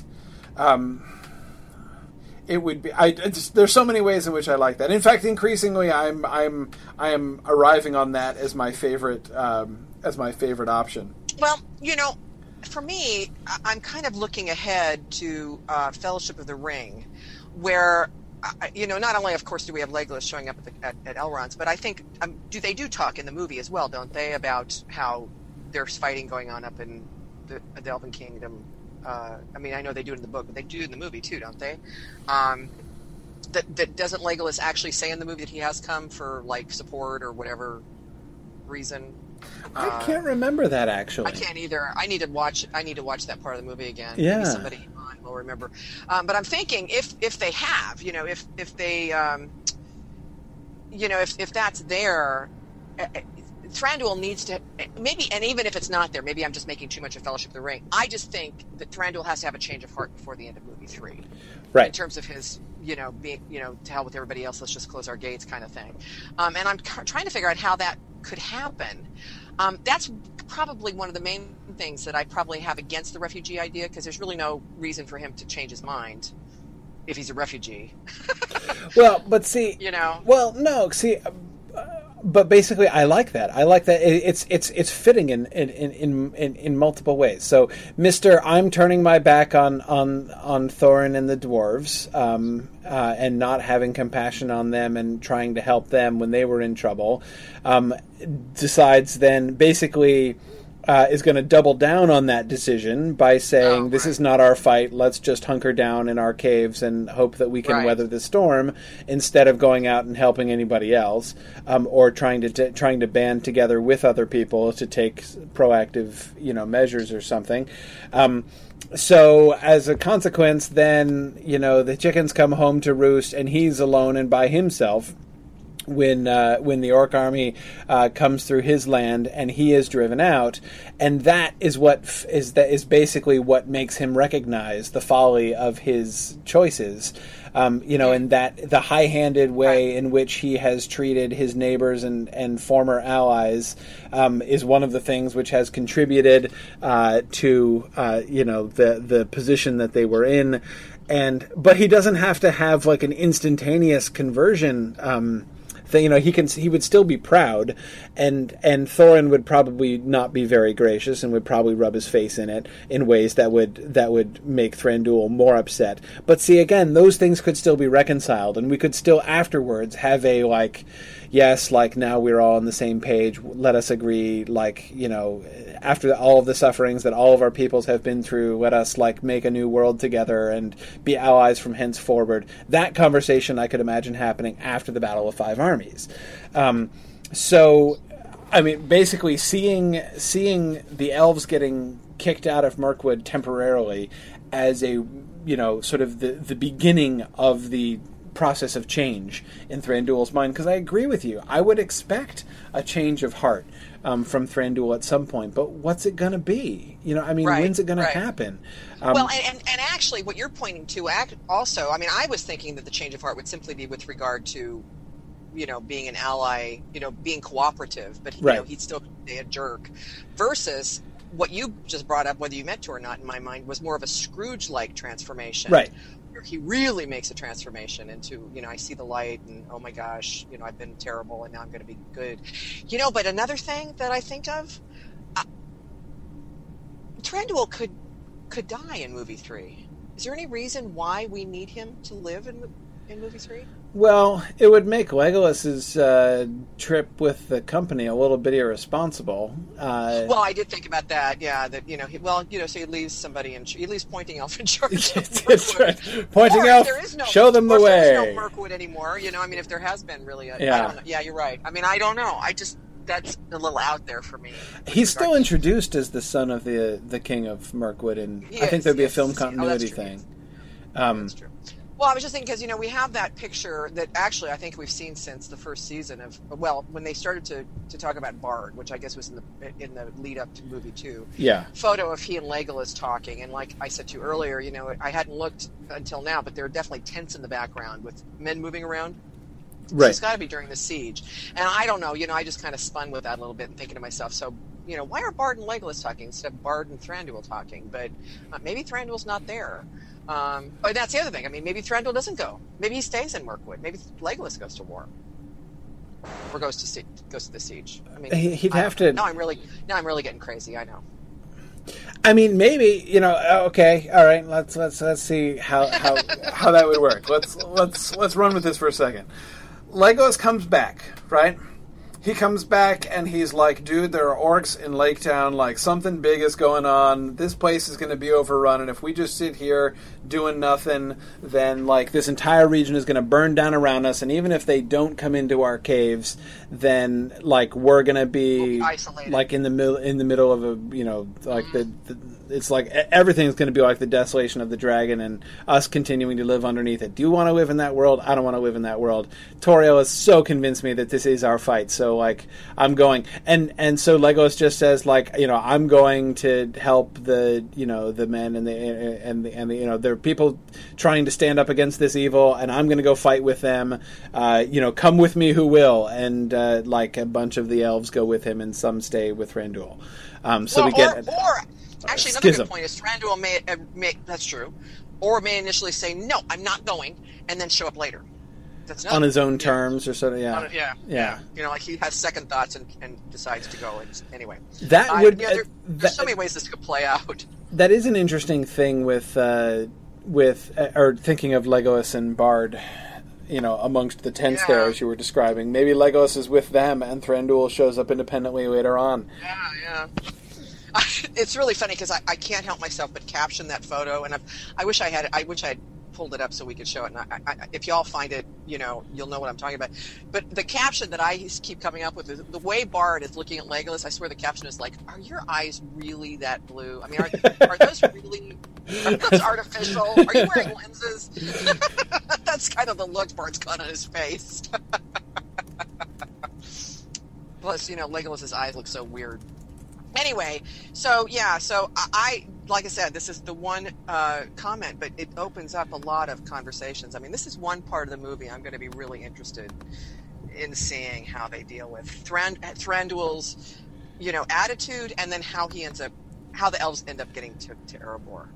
It would be. There's so many ways in which I like that. In fact, increasingly, I am arriving on that as my favorite option. Well, for me, I'm kind of looking ahead to Fellowship of the Ring, where not only, of course, do we have Legolas showing up at Elrond's, but I think they do talk in the movie as well, don't they, about how there's fighting going on up in the Elven Kingdom. I know they do it in the book, but they do it in the movie too, don't they? That doesn't Legolas actually say in the movie that he has come for support or whatever reason? I can't remember that actually. I can't either. I need to watch that part of the movie again. Yeah. Maybe somebody on will remember. But I'm thinking if they have, if they if that's there, Thranduil needs to maybe, and even if it's not there, maybe I'm just making too much of Fellowship of the Ring. I just think that Thranduil has to have a change of heart before the end of movie 3, right? In terms of his, being, to hell with everybody else, let's just close our gates kind of thing. And I'm trying to figure out how that could happen. That's probably one of the main things that I probably have against the refugee idea, because there's really no reason for him to change his mind if he's a refugee. Well, but see, well, no, see. But basically, I like that. I like that. It's fitting in multiple ways. So, Mr. I'm turning my back on Thorin and the dwarves, and not having compassion on them and trying to help them when they were in trouble, decides then basically is going to double down on that decision by saying, this is not our fight, let's just hunker down in our caves and hope that we can weather the storm, instead of going out and helping anybody else, or trying to band together with other people to take proactive measures or something. So as a consequence, then the chickens come home to roost, and he's alone and by himself when the orc army comes through his land and he is driven out, and that is basically what makes him recognize the folly of his choices, and that the high-handed way in which he has treated his neighbors and former allies is one of the things which has contributed to the position that they were in, but he doesn't have to have like an instantaneous conversion. He would still be proud, and Thorin would probably not be very gracious and would probably rub his face in it in ways that would make Thranduil more upset. But see, again, those things could still be reconciled, and we could still afterwards have a now we're all on the same page. Let us agree, after all of the sufferings that all of our peoples have been through, let us make a new world together and be allies from henceforward. That conversation I could imagine happening after the Battle of Five Armies. So, I mean, basically seeing the elves getting kicked out of Mirkwood temporarily as a sort of the beginning of the process of change in Thranduil's mind, because I agree with you. I would expect a change of heart from Thranduil at some point, but what's it going to be? When's it going to happen? Well, and actually, what you're pointing to also, I mean, I was thinking that the change of heart would simply be with regard to, being an ally, being cooperative, but he'd still be a jerk, versus what you just brought up, whether you meant to or not, in my mind, was more of a Scrooge-like transformation. Right. He really makes a transformation into, I see the light and, oh my gosh, I've been terrible and now I'm going to be good. But another thing that I think of, Thranduil could die in movie 3. Is there any reason why we need him to live in movie 3? Well, it would make Legolas's trip with the company a little bit irresponsible. Well, I did think about that. Yeah, that so he leaves somebody he leaves Pointing Elf in charge. That's right. Pointing Elf, show them the way. There's no Mirkwood anymore. If there has been really I don't know. Yeah, you're right. I mean, I don't know. That's a little out there for me. He's still introduced as the son of the king of Mirkwood, and I think there'd be a film continuity thing. That's true. Well, I was just thinking, because, we have that picture that actually I think we've seen since the first season of, when they started to talk about Bard, which I guess was in the lead up to movie 2. Yeah. Photo of he and Legolas talking. And like I said to you earlier, I hadn't looked until now, but there are definitely tents in the background with men moving around. Right. So it's got to be during the siege. And I don't know, I just kind of spun with that a little bit and thinking to myself, so, why are Bard and Legolas talking instead of Bard and Thranduil talking? But maybe Thranduil's not there. But that's the other thing. I mean, maybe Thranduil doesn't go. Maybe he stays in Mirkwood. Maybe Legolas goes to war, or goes to the siege. I mean, he'd have to. Now I'm really getting crazy. I know. I mean, maybe Okay, all right. Let's see how that would work. Let's run with this for a second. Legolas comes back, right? He comes back and he's like, dude, there are orcs in Lake Town. Like, something big is going on. This place is going to be overrun. And if we just sit here doing nothing, then, like, this entire region is going to burn down around us. And even if they don't come into our caves, then, like, we're going to be isolated. Like, in the middle of a, you know, like, it's like everything's going to be like the desolation of the dragon and us continuing to live underneath it. Do you want to live in that world? I don't want to live in that world. Toriel has so convinced me that this is our fight. So, like, I'm going. And so Legolas just says, like, you know, I'm going to help the, you know, the men and the you know, there are people trying to stand up against this evil, and I'm going to go fight with them. You know, come with me who will. And, like, a bunch of the elves go with him, and some stay with Thranduil. Actually, another good point is Thranduil may that's true, or may initially say, no, I'm not going, and then show up later. That's on his own terms or something, yeah. Yeah. You know, like he has second thoughts and decides to go. Anyway. There's so many ways this could play out. That is an interesting thing with or thinking of Legolas and Bard, you know, amongst the tents there, as you were describing. Maybe Legolas is with them and Thranduil shows up independently later on. Yeah. It's really funny because I can't help myself but caption that photo, and I wish I had pulled it up so we could show it. And if y'all find it, you know, you'll know what I'm talking about. But the caption that I keep coming up with is the way Bard is looking at Legolas. I swear the caption is like, "Are your eyes really that blue? I mean, are those really? Are those artificial? Are you wearing lenses?" That's kind of the look Bard's got on his face. Plus, you know, Legolas's eyes look so weird. Anyway, so I like I said, this is the one comment, but it opens up a lot of conversations. I mean, this is one part of the movie I'm going to be really interested in seeing how they deal with Thranduil's, you know, attitude, and then how the elves end up getting to Erebor.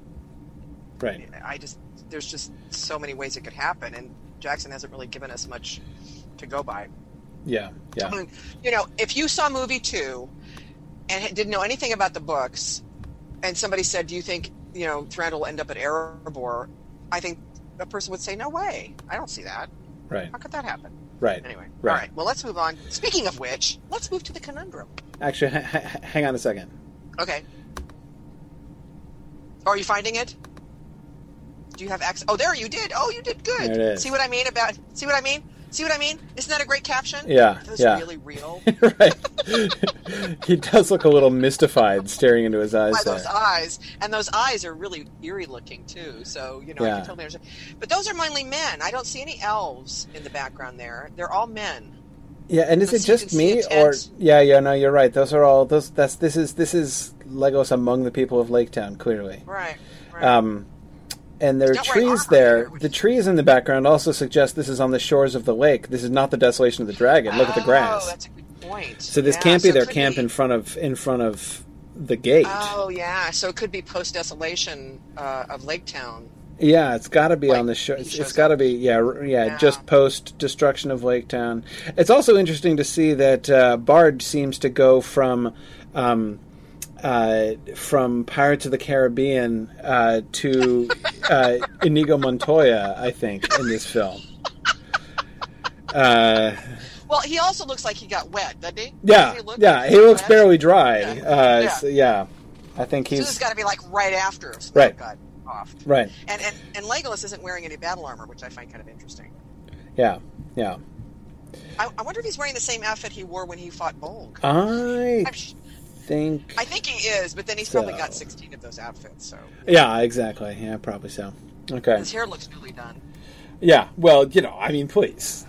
There's just so many ways it could happen, and Jackson hasn't really given us much to go by. Yeah. I mean, you know, if you saw movie 2 and didn't know anything about the books, and somebody said, do you think, you know, Thranduil will end up at Erebor? I think a person would say, no way. I don't see that. Right. How could that happen? Right. Anyway. Right. All right. Well, let's move on. Speaking of which, let's move to the conundrum. Actually, hang on a second. Okay. Oh, are you finding it? Do you have access? Oh, there you did. Oh, you did good. There it is. See what I mean? Isn't that a great caption? Yeah. That's really real. Right. He does look a little mystified staring into his eyes. Those eyes. And those eyes are really eerie looking, too. So, you know, I can totally understand. But those are mainly men. I don't see any elves in the background there. They're all men. Yeah, and is it just me, or no, you're right. Those are all this is Legolas among the people of Lake Town, clearly. Right. And there are trees there. The trees in the background also suggest this is on the shores of the lake. This is not the desolation of the dragon. Look at the grass. Oh, that's a good point. So this can't be their camp in front of the gate. Oh, yeah. So it could be post-desolation of Lake Town. Yeah, it's got to be on the shore. It's got to be, just post-destruction of Lake Town. It's also interesting to see that Bard seems to go from Pirates of the Caribbean to Inigo Montoya, I think, in this film. Well, he also looks like he got wet, doesn't he? He looks barely dry. I think he's... So this has got to be like right after Smaug got off. Right. And Legolas isn't wearing any battle armor, which I find kind of interesting. Yeah. I wonder if he's wearing the same outfit he wore when he fought Bolg. I think he is, but then he's probably got 16 of those outfits. So yeah, exactly. Yeah, probably so. Okay. His hair looks newly done. Yeah. Well, you know, I mean, please.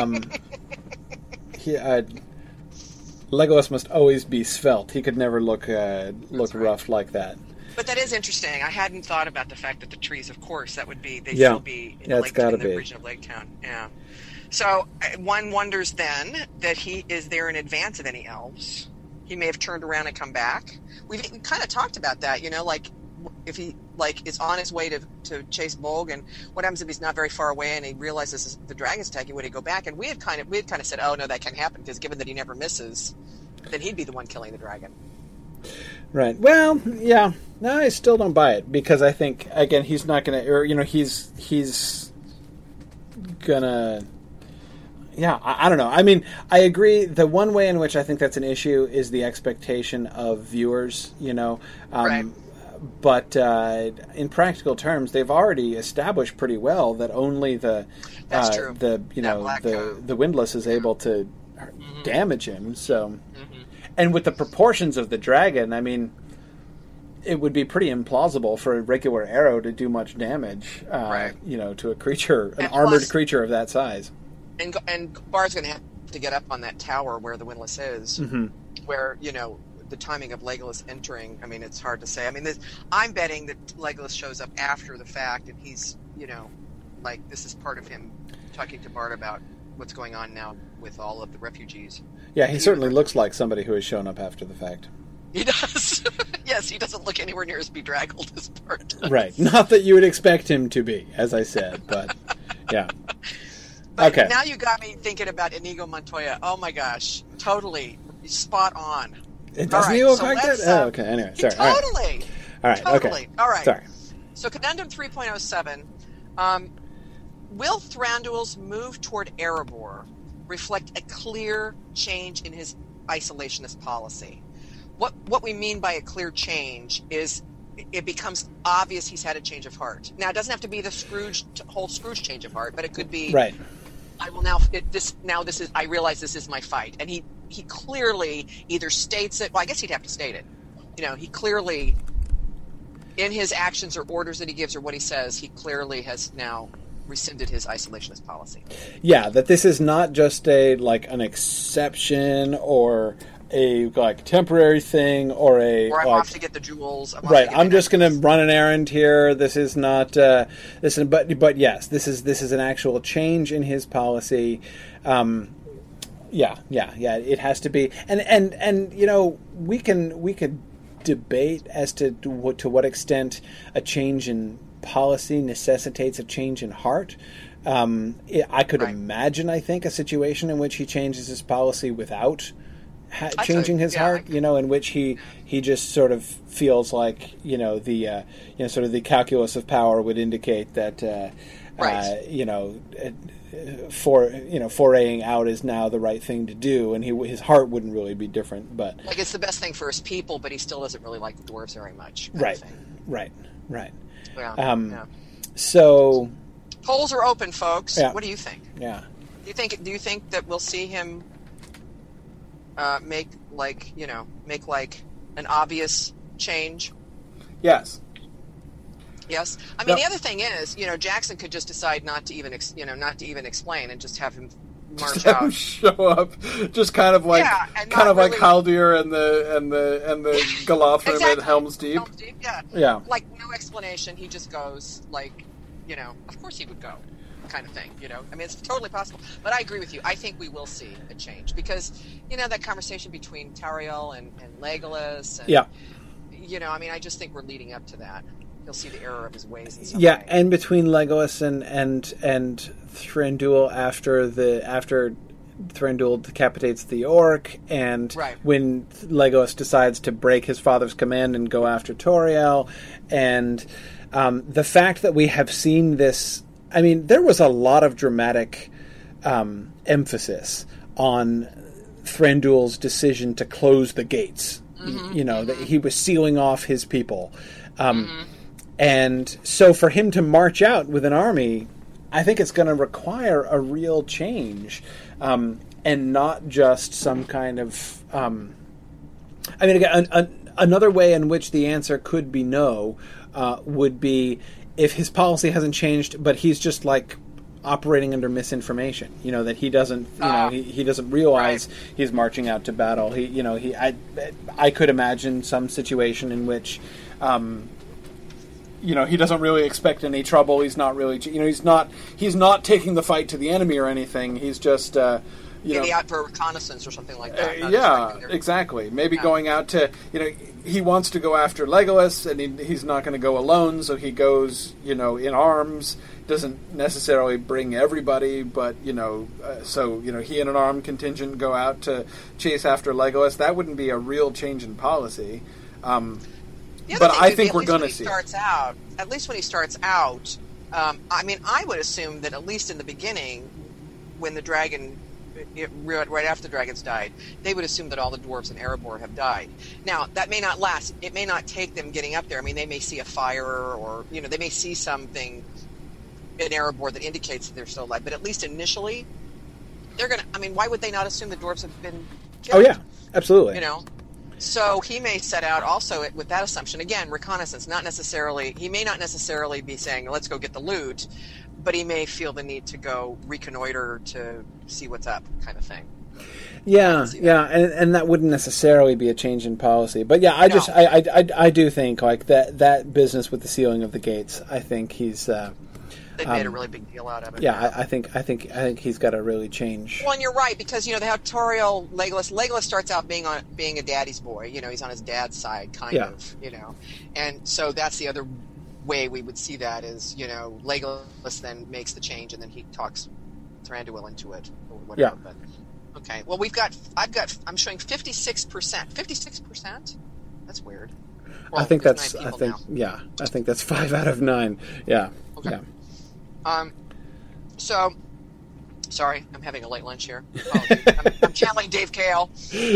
Legolas must always be svelte. He could never look rough like that. But that is interesting. I hadn't thought about the fact that the trees, of course, that would be still be in the region of Lake Town. Yeah. So one wonders then that he is there in advance of any elves. He may have turned around and come back. We kind of talked about that, you know, like if he is on his way to chase Bolg, and what happens if he's not very far away and he realizes the dragon's attacking? Would he go back? And we had kind of said, oh no, that can't happen, because given that he never misses, then he'd be the one killing the dragon. Right. Well, yeah. No, I still don't buy it, because I think, again, he's not going to, or, you know, he's going to, Yeah, I don't know. I mean, I agree. The one way in which I think that's an issue is the expectation of viewers, Right. But in practical terms, they've already established pretty well that only the windlass is able to damage him. So, and with the proportions of the dragon, I mean, it would be pretty implausible for a regular arrow to do much damage, to a creature, an armored creature of that size. And Bard's going to have to get up on that tower where the windlass is, where, the timing of Legolas entering, I mean, it's hard to say. I mean, I'm betting that Legolas shows up after the fact, and he's, this is part of him talking to Bard about what's going on now with all of the refugees. Yeah, he certainly looks like somebody who has shown up after the fact. He does. Yes, he doesn't look anywhere near as bedraggled as Bard does. Right. Not that you would expect him to be, as I said, but yeah. But okay. Now you got me thinking about Inigo Montoya. Oh my gosh, totally spot on. Doesn't he look like that? Oh, okay. Anyway, sorry. Totally. All right. Totally. Okay. All right. Sorry. So, Conundrum 3.07. Will Thranduil's move toward Erebor reflect a clear change in his isolationist policy? What we mean by a clear change is it becomes obvious he's had a change of heart. Now, it doesn't have to be the whole Scrooge change of heart, but it could be. Right. I will I realize this is my fight, and he clearly either states it. Well, I guess he'd have to state it. He clearly, in his actions or orders that he gives or what he says, he clearly has now rescinded his isolationist policy. Yeah, that this is not just an exception or a temporary thing or I'm off to get the jewels. I'm just going to run an errand here. This is not but yes, this is an actual change in his policy. Yeah. It has to be, and we could debate as to what extent a change in policy necessitates a change in heart. I could imagine, I think, a situation in which he changes his policy without changing his heart, in which he just sort of feels like sort of the calculus of power would indicate that foraying out is now the right thing to do, and his heart wouldn't really be different, but it's the best thing for his people, but he still doesn't really like the dwarves very much. Right. Yeah. So polls are open, folks. Yeah. What do you think? Yeah. Do you think that we'll see him make an obvious change? Yes. Yes. I mean, the other thing is, Jackson could just decide not to even explain and just have him march out. Him show up, just kind of like Haldir and the Galathrim exactly. at Helm's Deep. Yeah. Like no explanation. He just goes of course he would go. Kind of thing, I mean, it's totally possible. But I agree with you. I think we will see a change because, that conversation between Tauriel and Legolas. And, I mean, I just think we're leading up to that. He'll see the error of his ways. In some way. And between Legolas and Thranduil after Thranduil decapitates the orc, and when Legolas decides to break his father's command and go after Tauriel, and the fact that we have seen this. I mean, there was a lot of dramatic emphasis on Thranduil's decision to close the gates. That he was sealing off his people. And so for him to march out with an army, I think it's going to require a real change, and not just some kind of... I mean, again, another way in which the answer could be no would be if his policy hasn't changed, but he's just operating under misinformation. That he doesn't, he doesn't realize he's marching out to battle. I could imagine some situation in which, he doesn't really expect any trouble. He's not really, he's not taking the fight to the enemy or anything. He's just, maybe out for reconnaissance or something like that. Exactly. Maybe going out to, he wants to go after Legolas, and he's not going to go alone, so he goes, in arms. Doesn't necessarily bring everybody, but, he and an armed contingent go out to chase after Legolas. That wouldn't be a real change in policy. But I think we're going to see it. At least when he starts out, I mean, I would assume that at least in the beginning, when the dragon, right after the dragons died, they would assume that all the dwarves in Erebor have died. Now, that may not last. It may not take them getting up there. I mean, they may see a fire or, they may see something in Erebor that indicates that they're still alive. But at least initially, they're going to, why would they not assume the dwarves have been killed? Oh, yeah, absolutely. So he may set out also with that assumption. Again, reconnaissance, he may not necessarily be saying, let's go get the loot, but he may feel the need to go reconnoiter to see what's up, kind of thing. Yeah, and that wouldn't necessarily be a change in policy. But yeah, I do think like that business with the sealing of the gates, I think he's... They made a really big deal out of it. Yeah, I think he's got to really change. Well, and you're right, because they have Tauriel, Legolas. Legolas starts out being a daddy's boy. He's on his dad's side, kind of. And so that's the other way we would see that is Legolas then makes the change, and then he talks Thranduil into it or whatever. Yeah. But okay, well I'm showing 56%. 56%? That's weird. Well, I think that's 5 out of 9. Yeah. Okay. Yeah. So, sorry, I'm having a late lunch here. I'm channeling Dave Kale.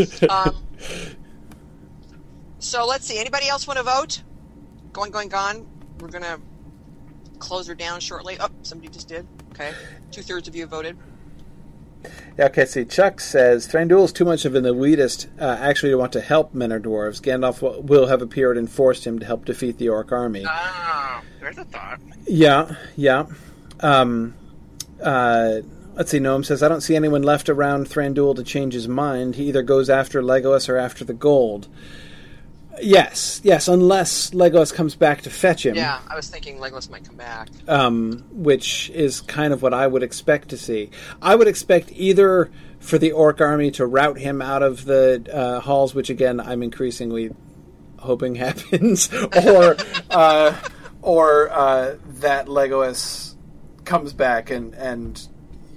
So let's see. Anybody else want to vote? Going, gone. We're going to close her down shortly. Oh, somebody just did. Okay. 2/3 of you voted. Yeah, okay, see, Chuck says, Thranduil is too much of an elitist actually to want to help men or dwarves. Gandalf will have appeared and forced him to help defeat the orc army. Oh, there's a thought. Yeah. Let's see, Noam says, I don't see anyone left around Thranduil to change his mind. He either goes after Legolas or after the gold. Yes, unless Legolas comes back to fetch him. Yeah, I was thinking Legolas might come back. Which is kind of what I would expect to see. I would expect either for the orc army to rout him out of the halls, which again I'm increasingly hoping happens, or that Legolas comes back and And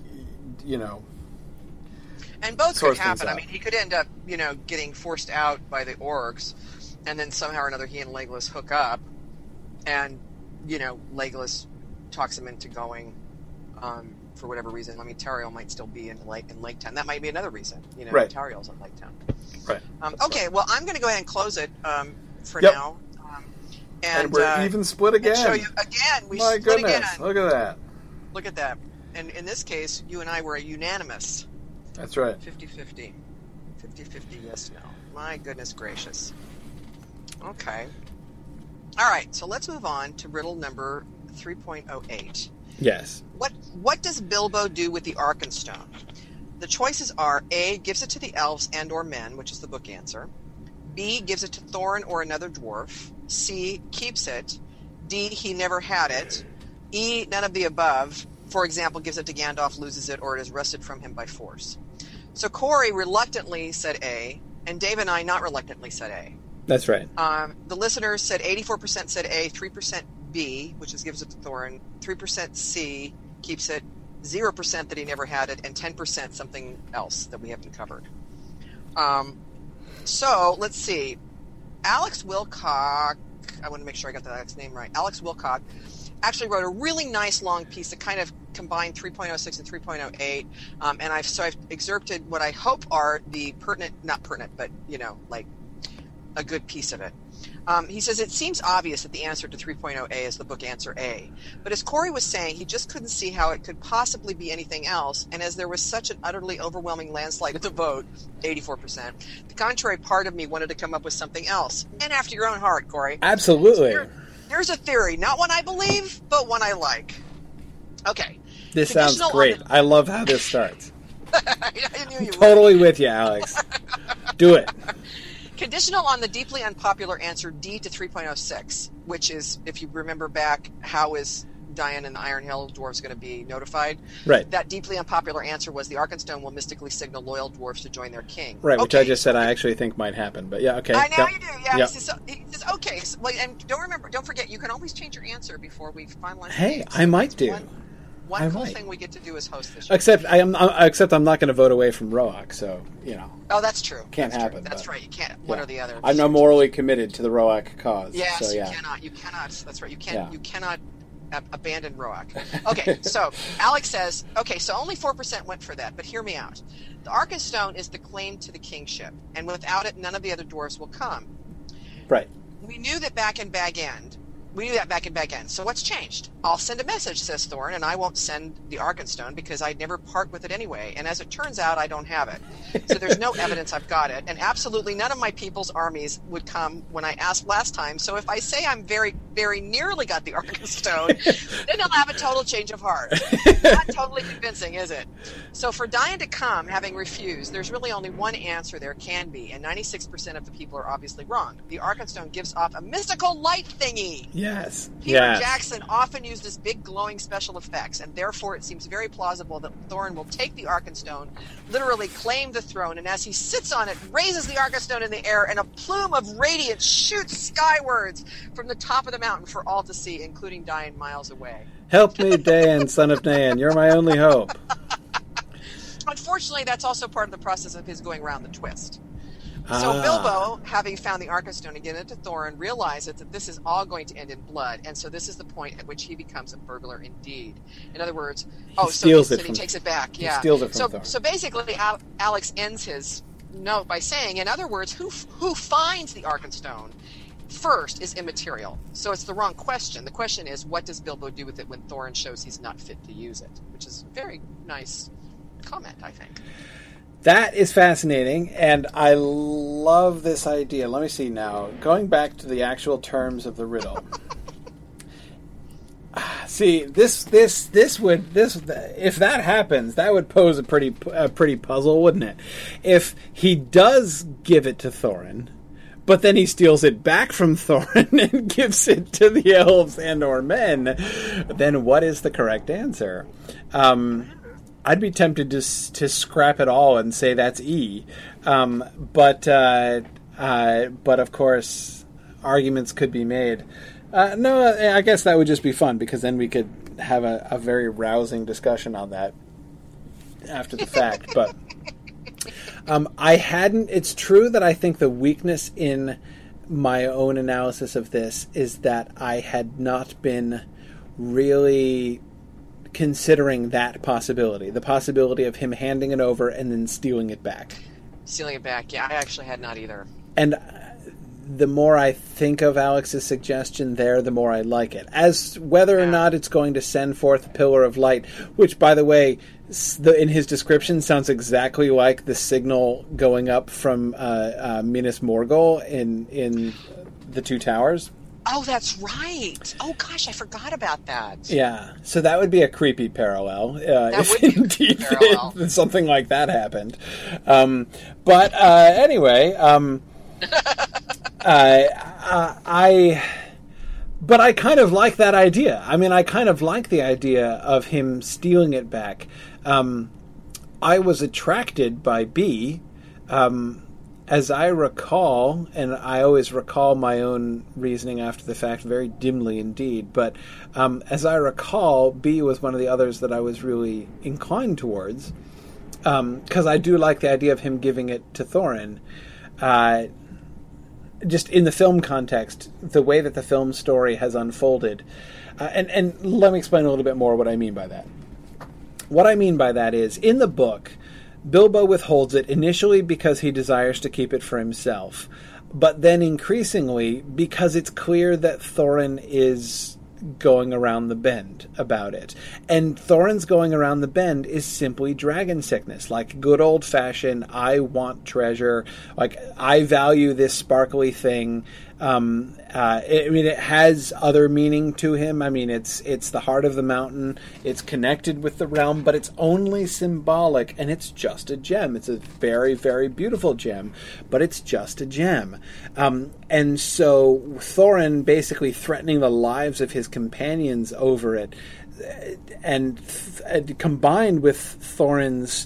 both could happen. He could end up, getting forced out by the orcs, and then somehow or another he and Legolas hook up, and, Legolas talks him into going, for whatever reason. Tauriel might still be in Lake Town. That might be another reason, right. Tauriel's in Lake Town. Right. Okay, right. Well, I'm going to go ahead and close it for now. And we're even split again. And show you again. We My split goodness, again. Look at that. Look at that. And in this case, you and I were unanimous. That's right. 50-50. 50-50 yes, no. My goodness gracious. Okay. All right, so let's move on to riddle number 3.08. Yes. What does Bilbo do with the Arkenstone? The choices are A, gives it to the elves and or men, which is the book answer. B, gives it to Thorin or another dwarf. C, keeps it. D, he never had it. E, none of the above. For example, gives it to Gandalf, loses it, or it is wrested from him by force. So Corey reluctantly said A, and Dave and I not reluctantly said A. That's right. The listeners said 84% said A, 3% B, which is gives it to Thorin, 3% C, keeps it, 0% that he never had it, and 10% something else that we haven't covered. So let's see. Alex Wilcock, I want to make sure I got that name right. Alex Wilcock actually wrote a really nice long piece that kind of combined 3.06 and 3.08, and I've excerpted what I hope are the not pertinent, but a good piece of it. He says, it seems obvious that the answer to 3.0A is the book answer A. But as Corey was saying, he just couldn't see how it could possibly be anything else. And as there was such an utterly overwhelming landslide of the vote, 84%, the contrary part of me wanted to come up with something else. And after your own heart, Corey. Absolutely. So here's a theory. Not one I believe, but one I like. Okay. This sounds great. I love how this starts. I knew you would. Totally with you, Alex. Do it. Conditional on the deeply unpopular answer D to 3.06, which is, if you remember back, how is Diane and the Iron Hill dwarves going to be notified? Right. That deeply unpopular answer was the Arkenstone will mystically signal loyal dwarves to join their king. Right, which I just said I actually think might happen. But yeah, okay. I know you do. Yeah. Yep. He says, okay. So, and don't forget, you can always change your answer before we finalize. Hey, I might do. One cool thing we get to do as host this year. Except I'm not going to vote away from Roach, so Oh, that's true. Can't happen. That's right. You can't one or the other. I'm not morally committed to the Roach cause. Yes, so, yeah. You cannot. That's right. You can't. Yeah. You cannot abandoned Roach. Okay, so Alex says, okay, so only 4% went for that, but hear me out. The Arkenstone is the claim to the kingship, and without it, none of the other dwarves will come. Right. We knew that back in Bag End. So what's changed? I'll send a message, says Thorin, and I won't send the Arkenstone because I'd never part with it anyway. And as it turns out, I don't have it. So there's no evidence I've got it. And absolutely none of my people's armies would come when I asked last time. So if I say I'm very, very nearly got the Arkenstone, then I'll have a total change of heart. Not totally convincing, is it? So for Dain to come, having refused, there's really only one answer there can be. And 96% of the people are obviously wrong. The Arkenstone gives off a mystical light thingy. Yes. Peter Jackson often used this big glowing special effects, and therefore it seems very plausible that Thorin will take the Arkenstone, literally claim the throne, and as he sits on it, raises the Arkenstone in the air, and a plume of radiance shoots skywards from the top of the mountain for all to see, including Dain miles away. Help me, Dain, son of Nain. You're my only hope. Unfortunately, that's also part of the process of his going around the twist. So Bilbo, having found the Arkenstone and given it to Thorin, realizes that this is all going to end in blood, and so this is the point at which he becomes a burglar indeed. In other words, he takes it back. Yeah. He steals it from Thorin. So basically, Alex ends his note by saying, in other words, who finds the Arkenstone first is immaterial. So it's the wrong question. The question is, what does Bilbo do with it when Thorin shows he's not fit to use it? Which is a very nice comment, I think. That is fascinating, and I love this idea. Let me see now. Going back to the actual terms of the riddle. See, this would if that happens, that would pose a pretty puzzle, wouldn't it? If he does give it to Thorin, but then he steals it back from Thorin and gives it to the elves and or men, then what is the correct answer? I'd be tempted to scrap it all and say that's E, but of course arguments could be made. No, I guess that would just be fun because then we could have a very rousing discussion on that after the fact. But I hadn't. It's true that I think the weakness in my own analysis of this is that I had not been really considering that possibility, the possibility of him handing it over and then stealing it back. Yeah, I actually had not either. And the more I think of Alex's suggestion there, the more I like it. As whether or not it's going to send forth a pillar of light, which, by the way, in his description sounds exactly like the signal going up from Minas Morgul in the Two Towers. Oh, that's right. Oh, gosh, I forgot about that. Yeah, so that would be a creepy parallel, if indeed something like that happened. But anyway, but I kind of like that idea. I mean, I kind of like the idea of him stealing it back. I was attracted by B, as I recall, and I always recall my own reasoning after the fact very dimly indeed, but as I recall, B was one of the others that I was really inclined towards, because I do like the idea of him giving it to Thorin. Just in the film context, the way that the film story has unfolded. And let me explain a little bit more what I mean by that. What I mean by that is, in the book, Bilbo withholds it initially because he desires to keep it for himself, but then increasingly because it's clear that Thorin is going around the bend about it. And Thorin's going around the bend is simply dragon sickness, like good old-fashioned, I want treasure, like, I value this sparkly thing. It has other meaning to him. I mean, it's the heart of the mountain. It's connected with the realm, but it's only symbolic, and it's just a gem. It's a very, very beautiful gem, but it's just a gem. And so Thorin basically threatening the lives of his companions over it, and combined with Thorin's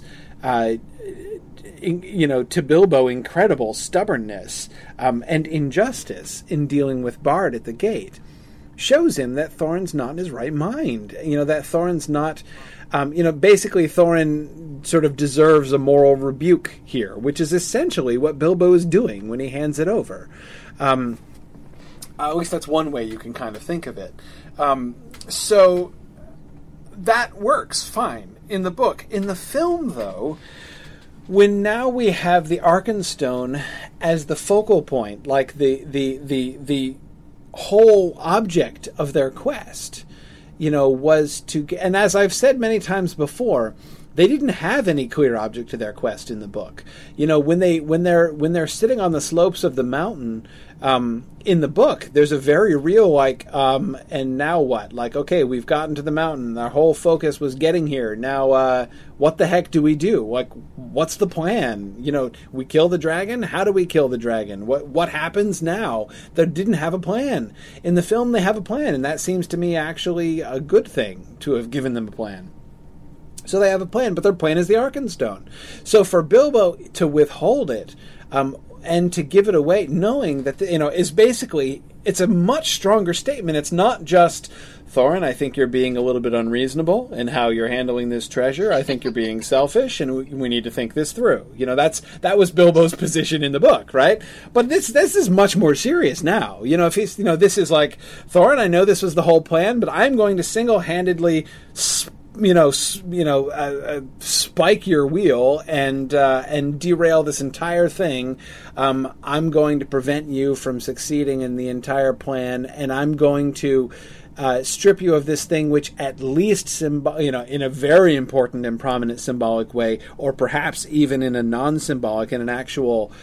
to Bilbo, incredible stubbornness and injustice in dealing with Bard at the gate, shows him that Thorin's not in his right mind. That Thorin's not, basically Thorin sort of deserves a moral rebuke here, which is essentially what Bilbo is doing when he hands it over. At least that's one way you can kind of think of it. So that works fine in the book. In the film, though, when now we have the Arkenstone as the focal point, like the whole object of their quest, was to get, and as I've said many times before, they didn't have any clear object to their quest in the book. When they're sitting on the slopes of the mountain, in the book, there's a very real and now what? Okay, we've gotten to the mountain. Our whole focus was getting here. Now, what the heck do we do? What's the plan? We kill the dragon? How do we kill the dragon? What happens now? They didn't have a plan. In the film, they have a plan, and that seems to me actually a good thing to have given them a plan. So they have a plan, but their plan is the Arkenstone. So for Bilbo to withhold it, and to give it away, knowing that, is basically, it's a much stronger statement. It's not just, Thorin, I think you're being a little bit unreasonable in how you're handling this treasure. I think you're being selfish, and we need to think this through. That was Bilbo's position in the book, right? But this is much more serious now. If he's, this is like, Thorin, I know this was the whole plan, but I'm going to single-handedly spike your wheel and derail this entire thing. I'm going to prevent you from succeeding in the entire plan, and I'm going to strip you of this thing, which at least in a very important and prominent symbolic way, or perhaps even in a non-symbolic, in an actual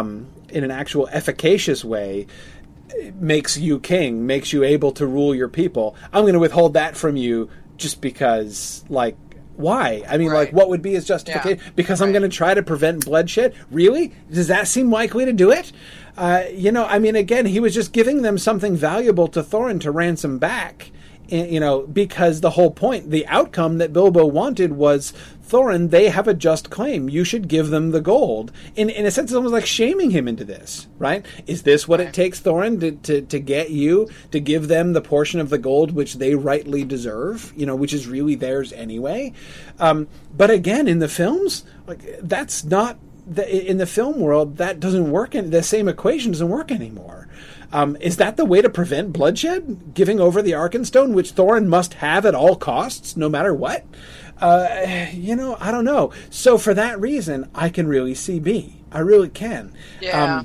efficacious way, makes you king, makes you able to rule your people. I'm going to withhold that from you. Just because, why? I mean, right. What would be his justification? Yeah. Because I'm going to try to prevent bloodshed? Really? Does that seem likely to do it? Again, he was just giving them something valuable to Thorin to ransom back, because the whole point, the outcome that Bilbo wanted was, Thorin, they have a just claim. You should give them the gold. In a sense, it's almost like shaming him into this, right? Is this what it takes, Thorin, to get you, to give them the portion of the gold which they rightly deserve, which is really theirs anyway? But again, in the films, that's not, in the film world, that doesn't work, the same equation doesn't work anymore. Is that the way to prevent bloodshed? Giving over the Arkenstone, which Thorin must have at all costs, no matter what? I don't know. So for that reason, I can really see B. I really can. Yeah.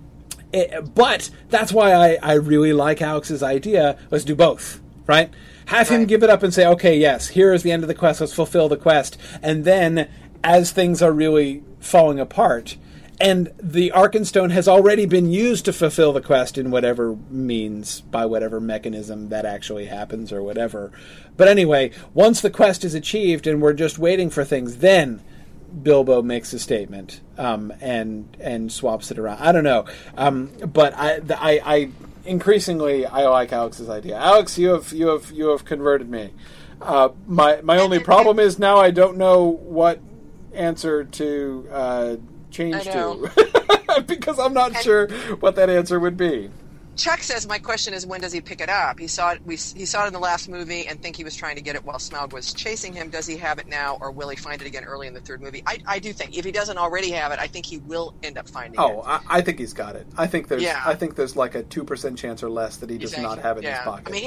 But that's why I really like Alex's idea. Let's do both, right? Have him give it up and say, okay, yes, here is the end of the quest. Let's fulfill the quest. And then, as things are really falling apart, and the Arkenstone has already been used to fulfill the quest in whatever means, by whatever mechanism that actually happens or whatever. But anyway, once the quest is achieved and we're just waiting for things, then Bilbo makes a statement and swaps it around. I don't know. But I increasingly I like Alex's idea. Alex, you have converted me. My only problem is now I don't know what answer to change to because I'm not sure what that answer would be. Chuck says, my question is, when does he pick it up? He saw it in the last movie and think he was trying to get it while Smaug was chasing him. Does he have it now, or will he find it again early in the third movie? I do think, if he doesn't already have it, I think he will end up finding it. I think he's got it. I think there's like a 2% chance or less that he does not have it in his pocket. I mean,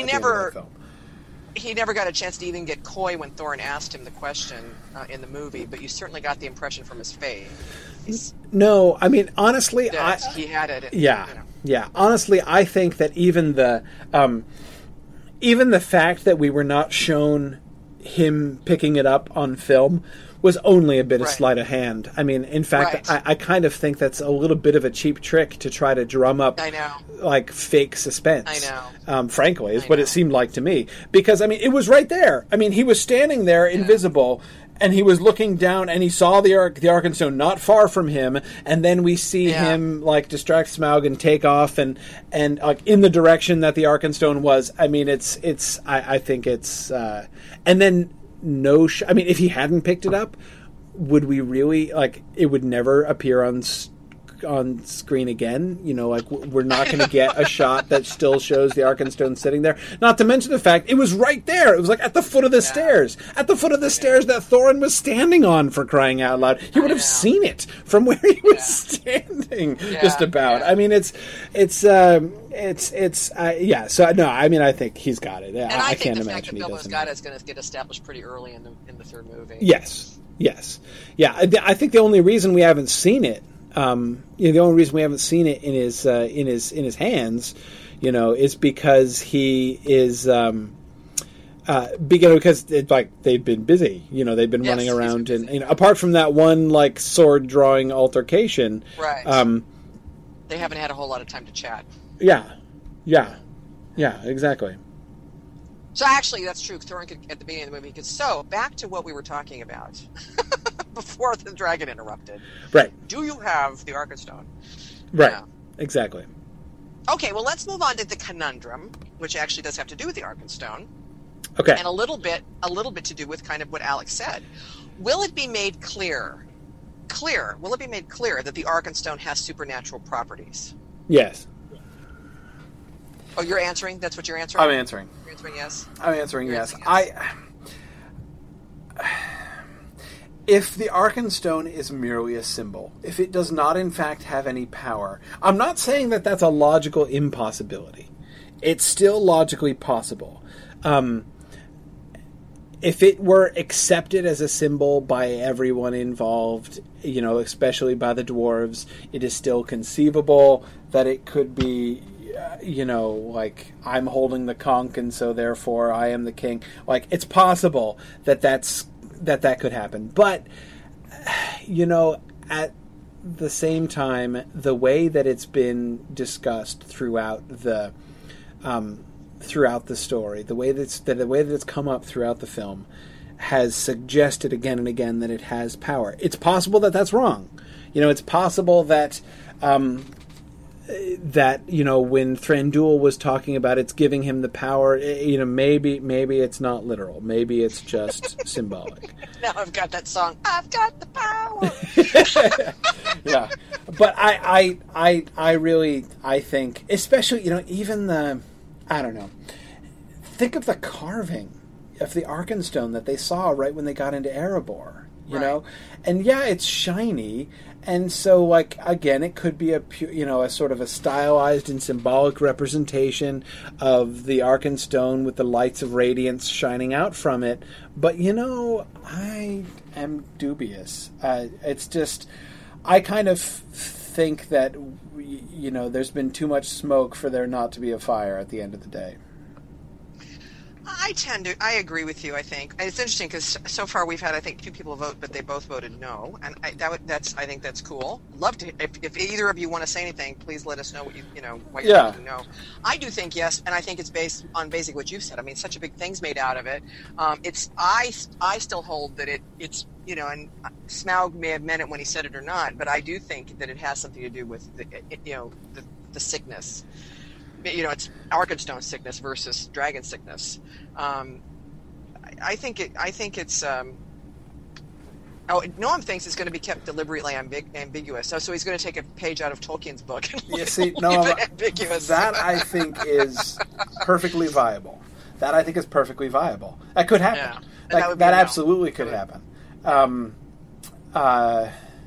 he never got a chance to even get coy when Thorin asked him the question in the movie, but you certainly got the impression from his face. No, I mean, honestly, he had it. Yeah. Honestly, I think that even the fact that we were not shown him picking it up on film was only a bit of sleight of hand. I mean, in fact, I kind of think that's a little bit of a cheap trick to try to drum up like fake suspense. I know. Frankly, is what it seemed like to me. Because, I mean, it was right there. I mean, he was standing there invisible, and he was looking down, and he saw the Arkenstone not far from him, and then we see him like distract Smaug and take off, and like in the direction that the Arkenstone was. I mean, I think it's, and then I mean, if he hadn't picked it up, would we really it would never appear on on screen again. You know, like we're not going to get a shot that still shows the Arkenstone sitting there. Not to mention the fact it was right there. It was like at the foot of the stairs. At the foot of the stairs that Thorin was standing on, for crying out loud. He would have seen it from where he was standing, just about. Yeah. I mean, So no, I mean, I think he's got it. And I think can't the fact imagine that he Bilbo's doesn't. got it is going to get established pretty early in the third movie. Yes. Yeah. I think the only reason we haven't seen it, the only reason we haven't seen it in his hands, you know, is because he is. Because they've been busy, you know, they've been running around, and you know, apart from that one like sword drawing altercation, right? They haven't had a whole lot of time to chat. Yeah, exactly. So actually, that's true. Thorin could, at the beginning of the movie, so back to what we were talking about before the dragon interrupted. Right. Do you have the Arkenstone? Right. Yeah. Exactly. Okay. Well, let's move on to the conundrum, which actually does have to do with the Arkenstone. Okay. And a little bit to do with kind of what Alex said. Will it be made clear? Will it be made clear that the Arkenstone has supernatural properties? Yes. Oh, you're answering? That's what you're answering? I'm answering. You're answering yes? I'm answering yes. If the Arkenstone is merely a symbol, if it does not in fact have any power, I'm not saying that that's a logical impossibility. It's still logically possible. If it were accepted as a symbol by everyone involved, you know, especially by the dwarves, it is still conceivable that it could be, you know, like, I'm holding the conch and so therefore I am the king. Like, it's possible that that could happen. But, you know, at the same time, the way that it's been discussed throughout the story, the way that it's come up throughout the film, has suggested again and again that it has power. It's possible that that's wrong. You know, it's possible that you know, when Thranduil was talking about it's giving him the power, you know, maybe it's not literal. Maybe it's just symbolic. Now I've got that song. I've got the power. Yeah, but I really think, especially, you know, even I don't know. Think of the carving of the Arkenstone that they saw right when they got into Erebor, you know? And yeah, it's shiny, and so, like, again, it could be a sort of a stylized and symbolic representation of the Arkenstone with the lights of radiance shining out from it, but, you know, I am dubious. It's just, I kind of think that, you know, there's been too much smoke for there not to be a fire at the end of the day. I agree with you, I think. And it's interesting because so far we've had, I think, 2 people vote, but they both voted no. And I think that's cool. Love to, if either of you want to say anything, please let us know what what you're thinking no. I do think yes, and I think it's based on basically what you've said. I mean, such a big thing's made out of it. I still hold that it's, you know, and Smaug may have meant it when he said it or not, but I do think that it has something to do with the sickness. You know, it's Arkenstone sickness versus dragon sickness. I think it's. Noam thinks it's going to be kept deliberately ambiguous. So he's going to take a page out of Tolkien's book. And ambiguous. That I think is perfectly viable. That could happen. Yeah. That absolutely could happen. I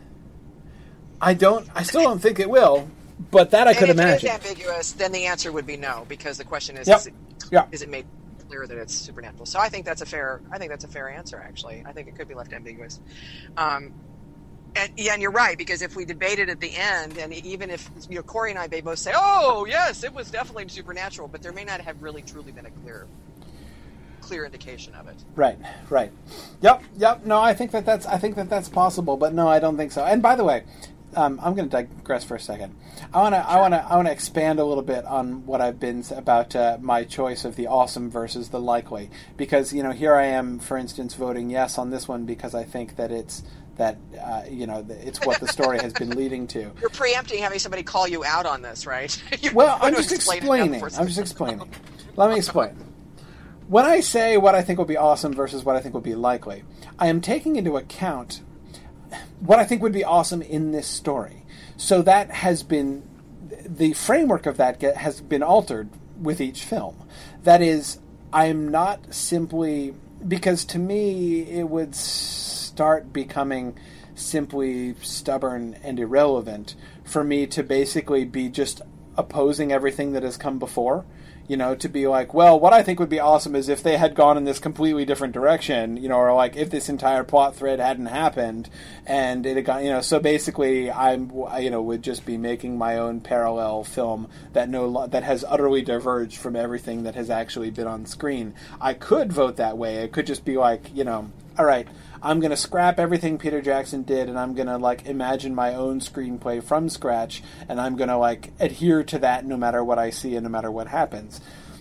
still don't think it will. But that I could imagine. If it is ambiguous, then the answer would be no, because the question is, is it made clear that it's supernatural? So I think that's a fair answer. Actually, I think it could be left ambiguous. And you're right, because if we debate it at the end, and even if Corey and I may both say, "Oh, yes, it was definitely supernatural," but there may not have really truly been a clear indication of it. Right. Yep. No, I think that's possible, but no, I don't think so. And by the way, I'm going to digress for a second. I want to expand a little bit on what I've been about my choice of the awesome versus the likely, because here I am, for instance, voting yes on this one because I think that it's what the story has been leading to. You're preempting having somebody call you out on this, right? Well, I'm just explaining. Let me explain. When I say what I think will be awesome versus what I think will be likely, I am taking into account what I think would be awesome in this story. So that has been, the framework of that has been altered with each film. That is, I'm not simply, because to me it would start becoming simply stubborn and irrelevant for me to basically be just opposing everything that has come before. To be like, well, what I think would be awesome is if they had gone in this completely different direction, or like if this entire plot thread hadn't happened and it had gone, so basically would just be making my own parallel film that has utterly diverged from everything that has actually been on screen. I could vote that way. It could just be like, all right, I'm going to scrap everything Peter Jackson did, and I'm going to imagine my own screenplay from scratch, and I'm going to adhere to that no matter what I see and no matter what happens.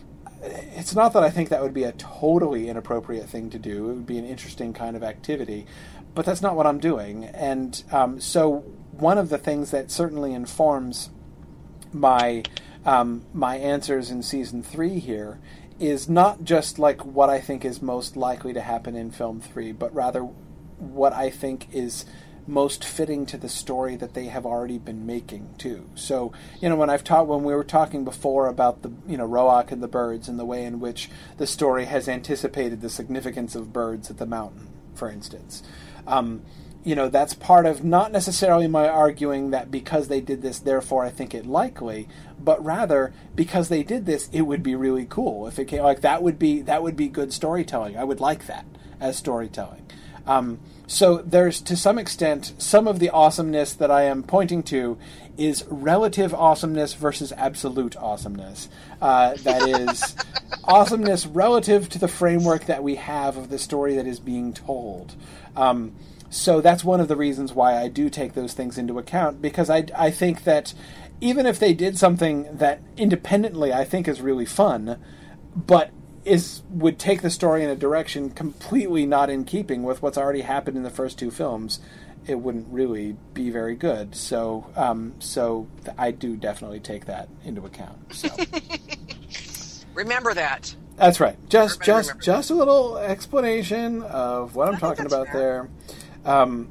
It's not that I think that would be a totally inappropriate thing to do. It would be an interesting kind of activity, but that's not what I'm doing. And so one of the things that certainly informs my answers in season 3 here is not just what I think is most likely to happen in film 3, but rather what I think is most fitting to the story that they have already been making too. So, when we were talking before about the, Roach and the birds and the way in which the story has anticipated the significance of birds at the mountain, for instance. That's part of not necessarily my arguing that because they did this, therefore I think it likely, but rather because they did this, it would be really cool. If it came that would be good storytelling. I would like that as storytelling. So there's, to some extent, some of the awesomeness that I am pointing to is relative awesomeness versus absolute awesomeness. That is awesomeness relative to the framework that we have of the story that is being told. So that's one of the reasons why I do take those things into account, because I think that even if they did something that independently I think is really fun, but would take the story in a direction completely not in keeping with what's already happened in the first 2 films, it wouldn't really be very good. So I do definitely take that into account. So. Remember that. That's right. Just a little explanation of what I'm talking about fair. There.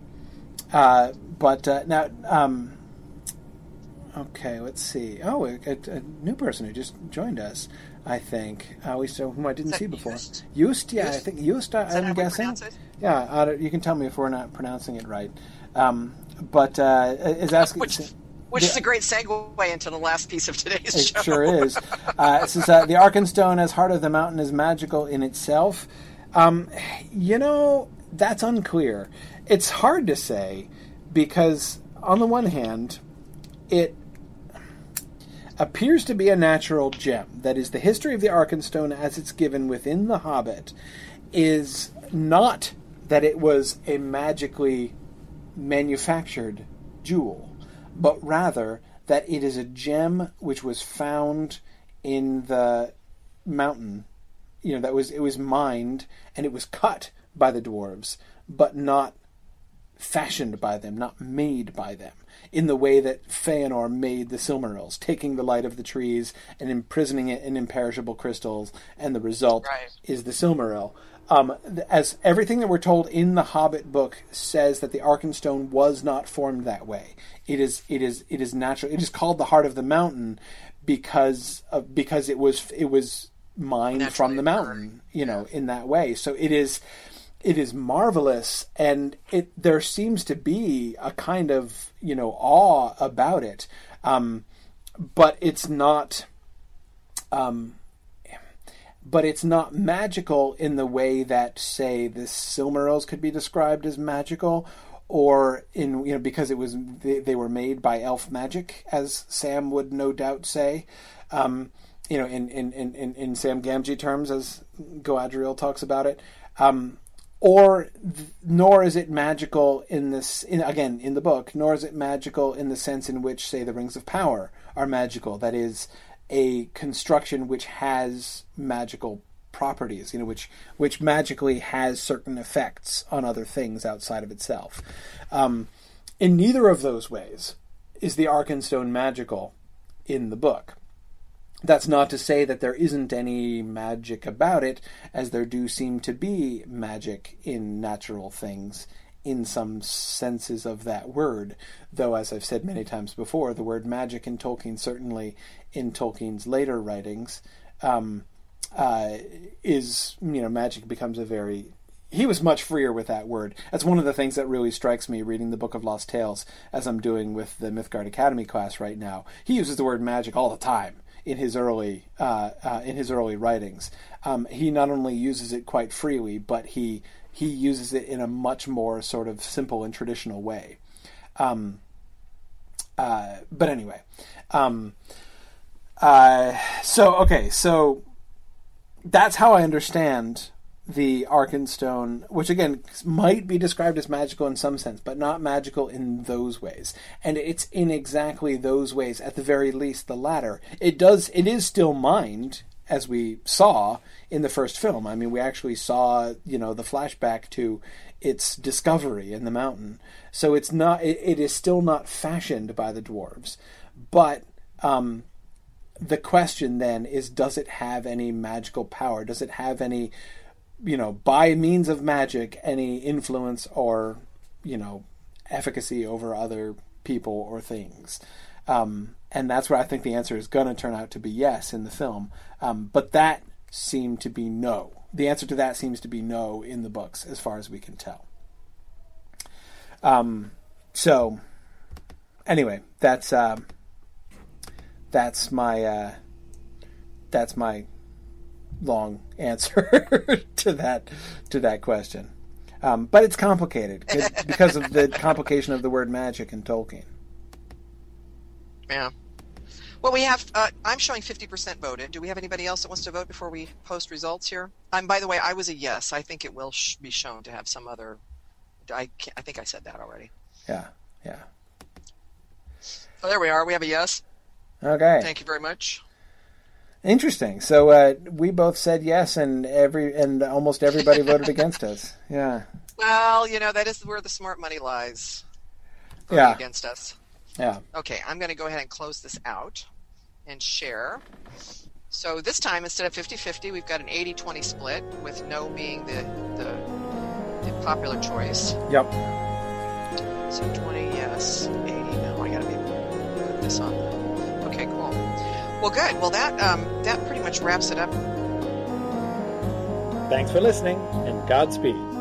Now, okay, let's see. Oh, a new person who just joined us, I think. Whom I didn't see before. Just, yeah, I think Just, I'm guessing. Yeah, you can tell me if we're not pronouncing it right. Is asking... Which is a great segue into the last piece of today's show. It sure is. It says, the Arkenstone as Heart of the Mountain is magical in itself. That's unclear. It's hard to say because, on the one hand, it appears to be a natural gem. That is, the history of the Arkenstone as it's given within The Hobbit is not that it was a magically manufactured jewel, but rather that it is a gem which was found in the mountain. It was mined and it was cut by the dwarves, but not fashioned by them, not made by them, in the way that Feanor made the Silmarils, taking the light of the trees and imprisoning it in imperishable crystals, and the result is the Silmaril. As everything that we're told in the Hobbit book says that the Arkenstone was not formed that way. It is natural. It is called the Heart of the Mountain because it was mined from the mountain, in that way. So it is marvelous, and there seems to be a kind of awe about it, but it's not. But it's not magical in the way that, say, the Silmarils could be described as magical, or because they were made by elf magic, as Sam would no doubt say. In Sam Gamgee terms, as Galadriel talks about it. Nor is it magical in the book, nor is it magical in the sense in which, say, the Rings of Power are magical. That is, a construction which has magical properties, which magically has certain effects on other things outside of itself. In neither of those ways is the Arkenstone magical in the book. That's not to say that there isn't any magic about it, as there do seem to be magic in natural things in some senses of that word, though, as I've said many times before, the word magic in Tolkien, certainly in Tolkien's later writings, is, magic becomes he was much freer with that word. That's one of the things that really strikes me reading the Book of Lost Tales, as I'm doing with the Mythgard Academy class right now. He uses the word magic all the time in his early writings. He not only uses it quite freely, but he uses it in a much more sort of simple and traditional way. But anyway, so that's how I understand the Arkenstone, which again might be described as magical in some sense, but not magical in those ways. And it's in exactly those ways, at the very least, the latter. It is still mined, as we saw in the first film. I mean, we actually saw, the flashback to its discovery in the mountain. So it is still not fashioned by the dwarves. But the question then is, does it have any magical power? Does it have any, by means of magic, any influence or, efficacy over other people or things? And that's where I think the answer is going to turn out to be yes in the film. But that seemed to be no. The answer to that seems to be no in the books, as far as we can tell. So, anyway, that's my long answer to that question. But it's complicated because of the complication of the word magic in Tolkien. Yeah. Well, we have. I'm showing 50% voted. Do we have anybody else that wants to vote before we post results here? By the way, I was a yes. I think it will be shown to have some other. I think I said that already. Yeah. Oh, there we are. We have a yes. Okay. Thank you very much. Interesting. So we both said yes, and almost everybody voted against us. Yeah. Well, that is where the smart money lies. Voting against us. Yeah. Okay, I'm going to go ahead and close this out and share. So this time, instead of 50-50, we've got an 80-20 split, with no being the popular choice. Yep. So 20 yes, 80 no. I got to put this on. Okay, cool. Well, good. Well, that pretty much wraps it up. Thanks for listening, and Godspeed.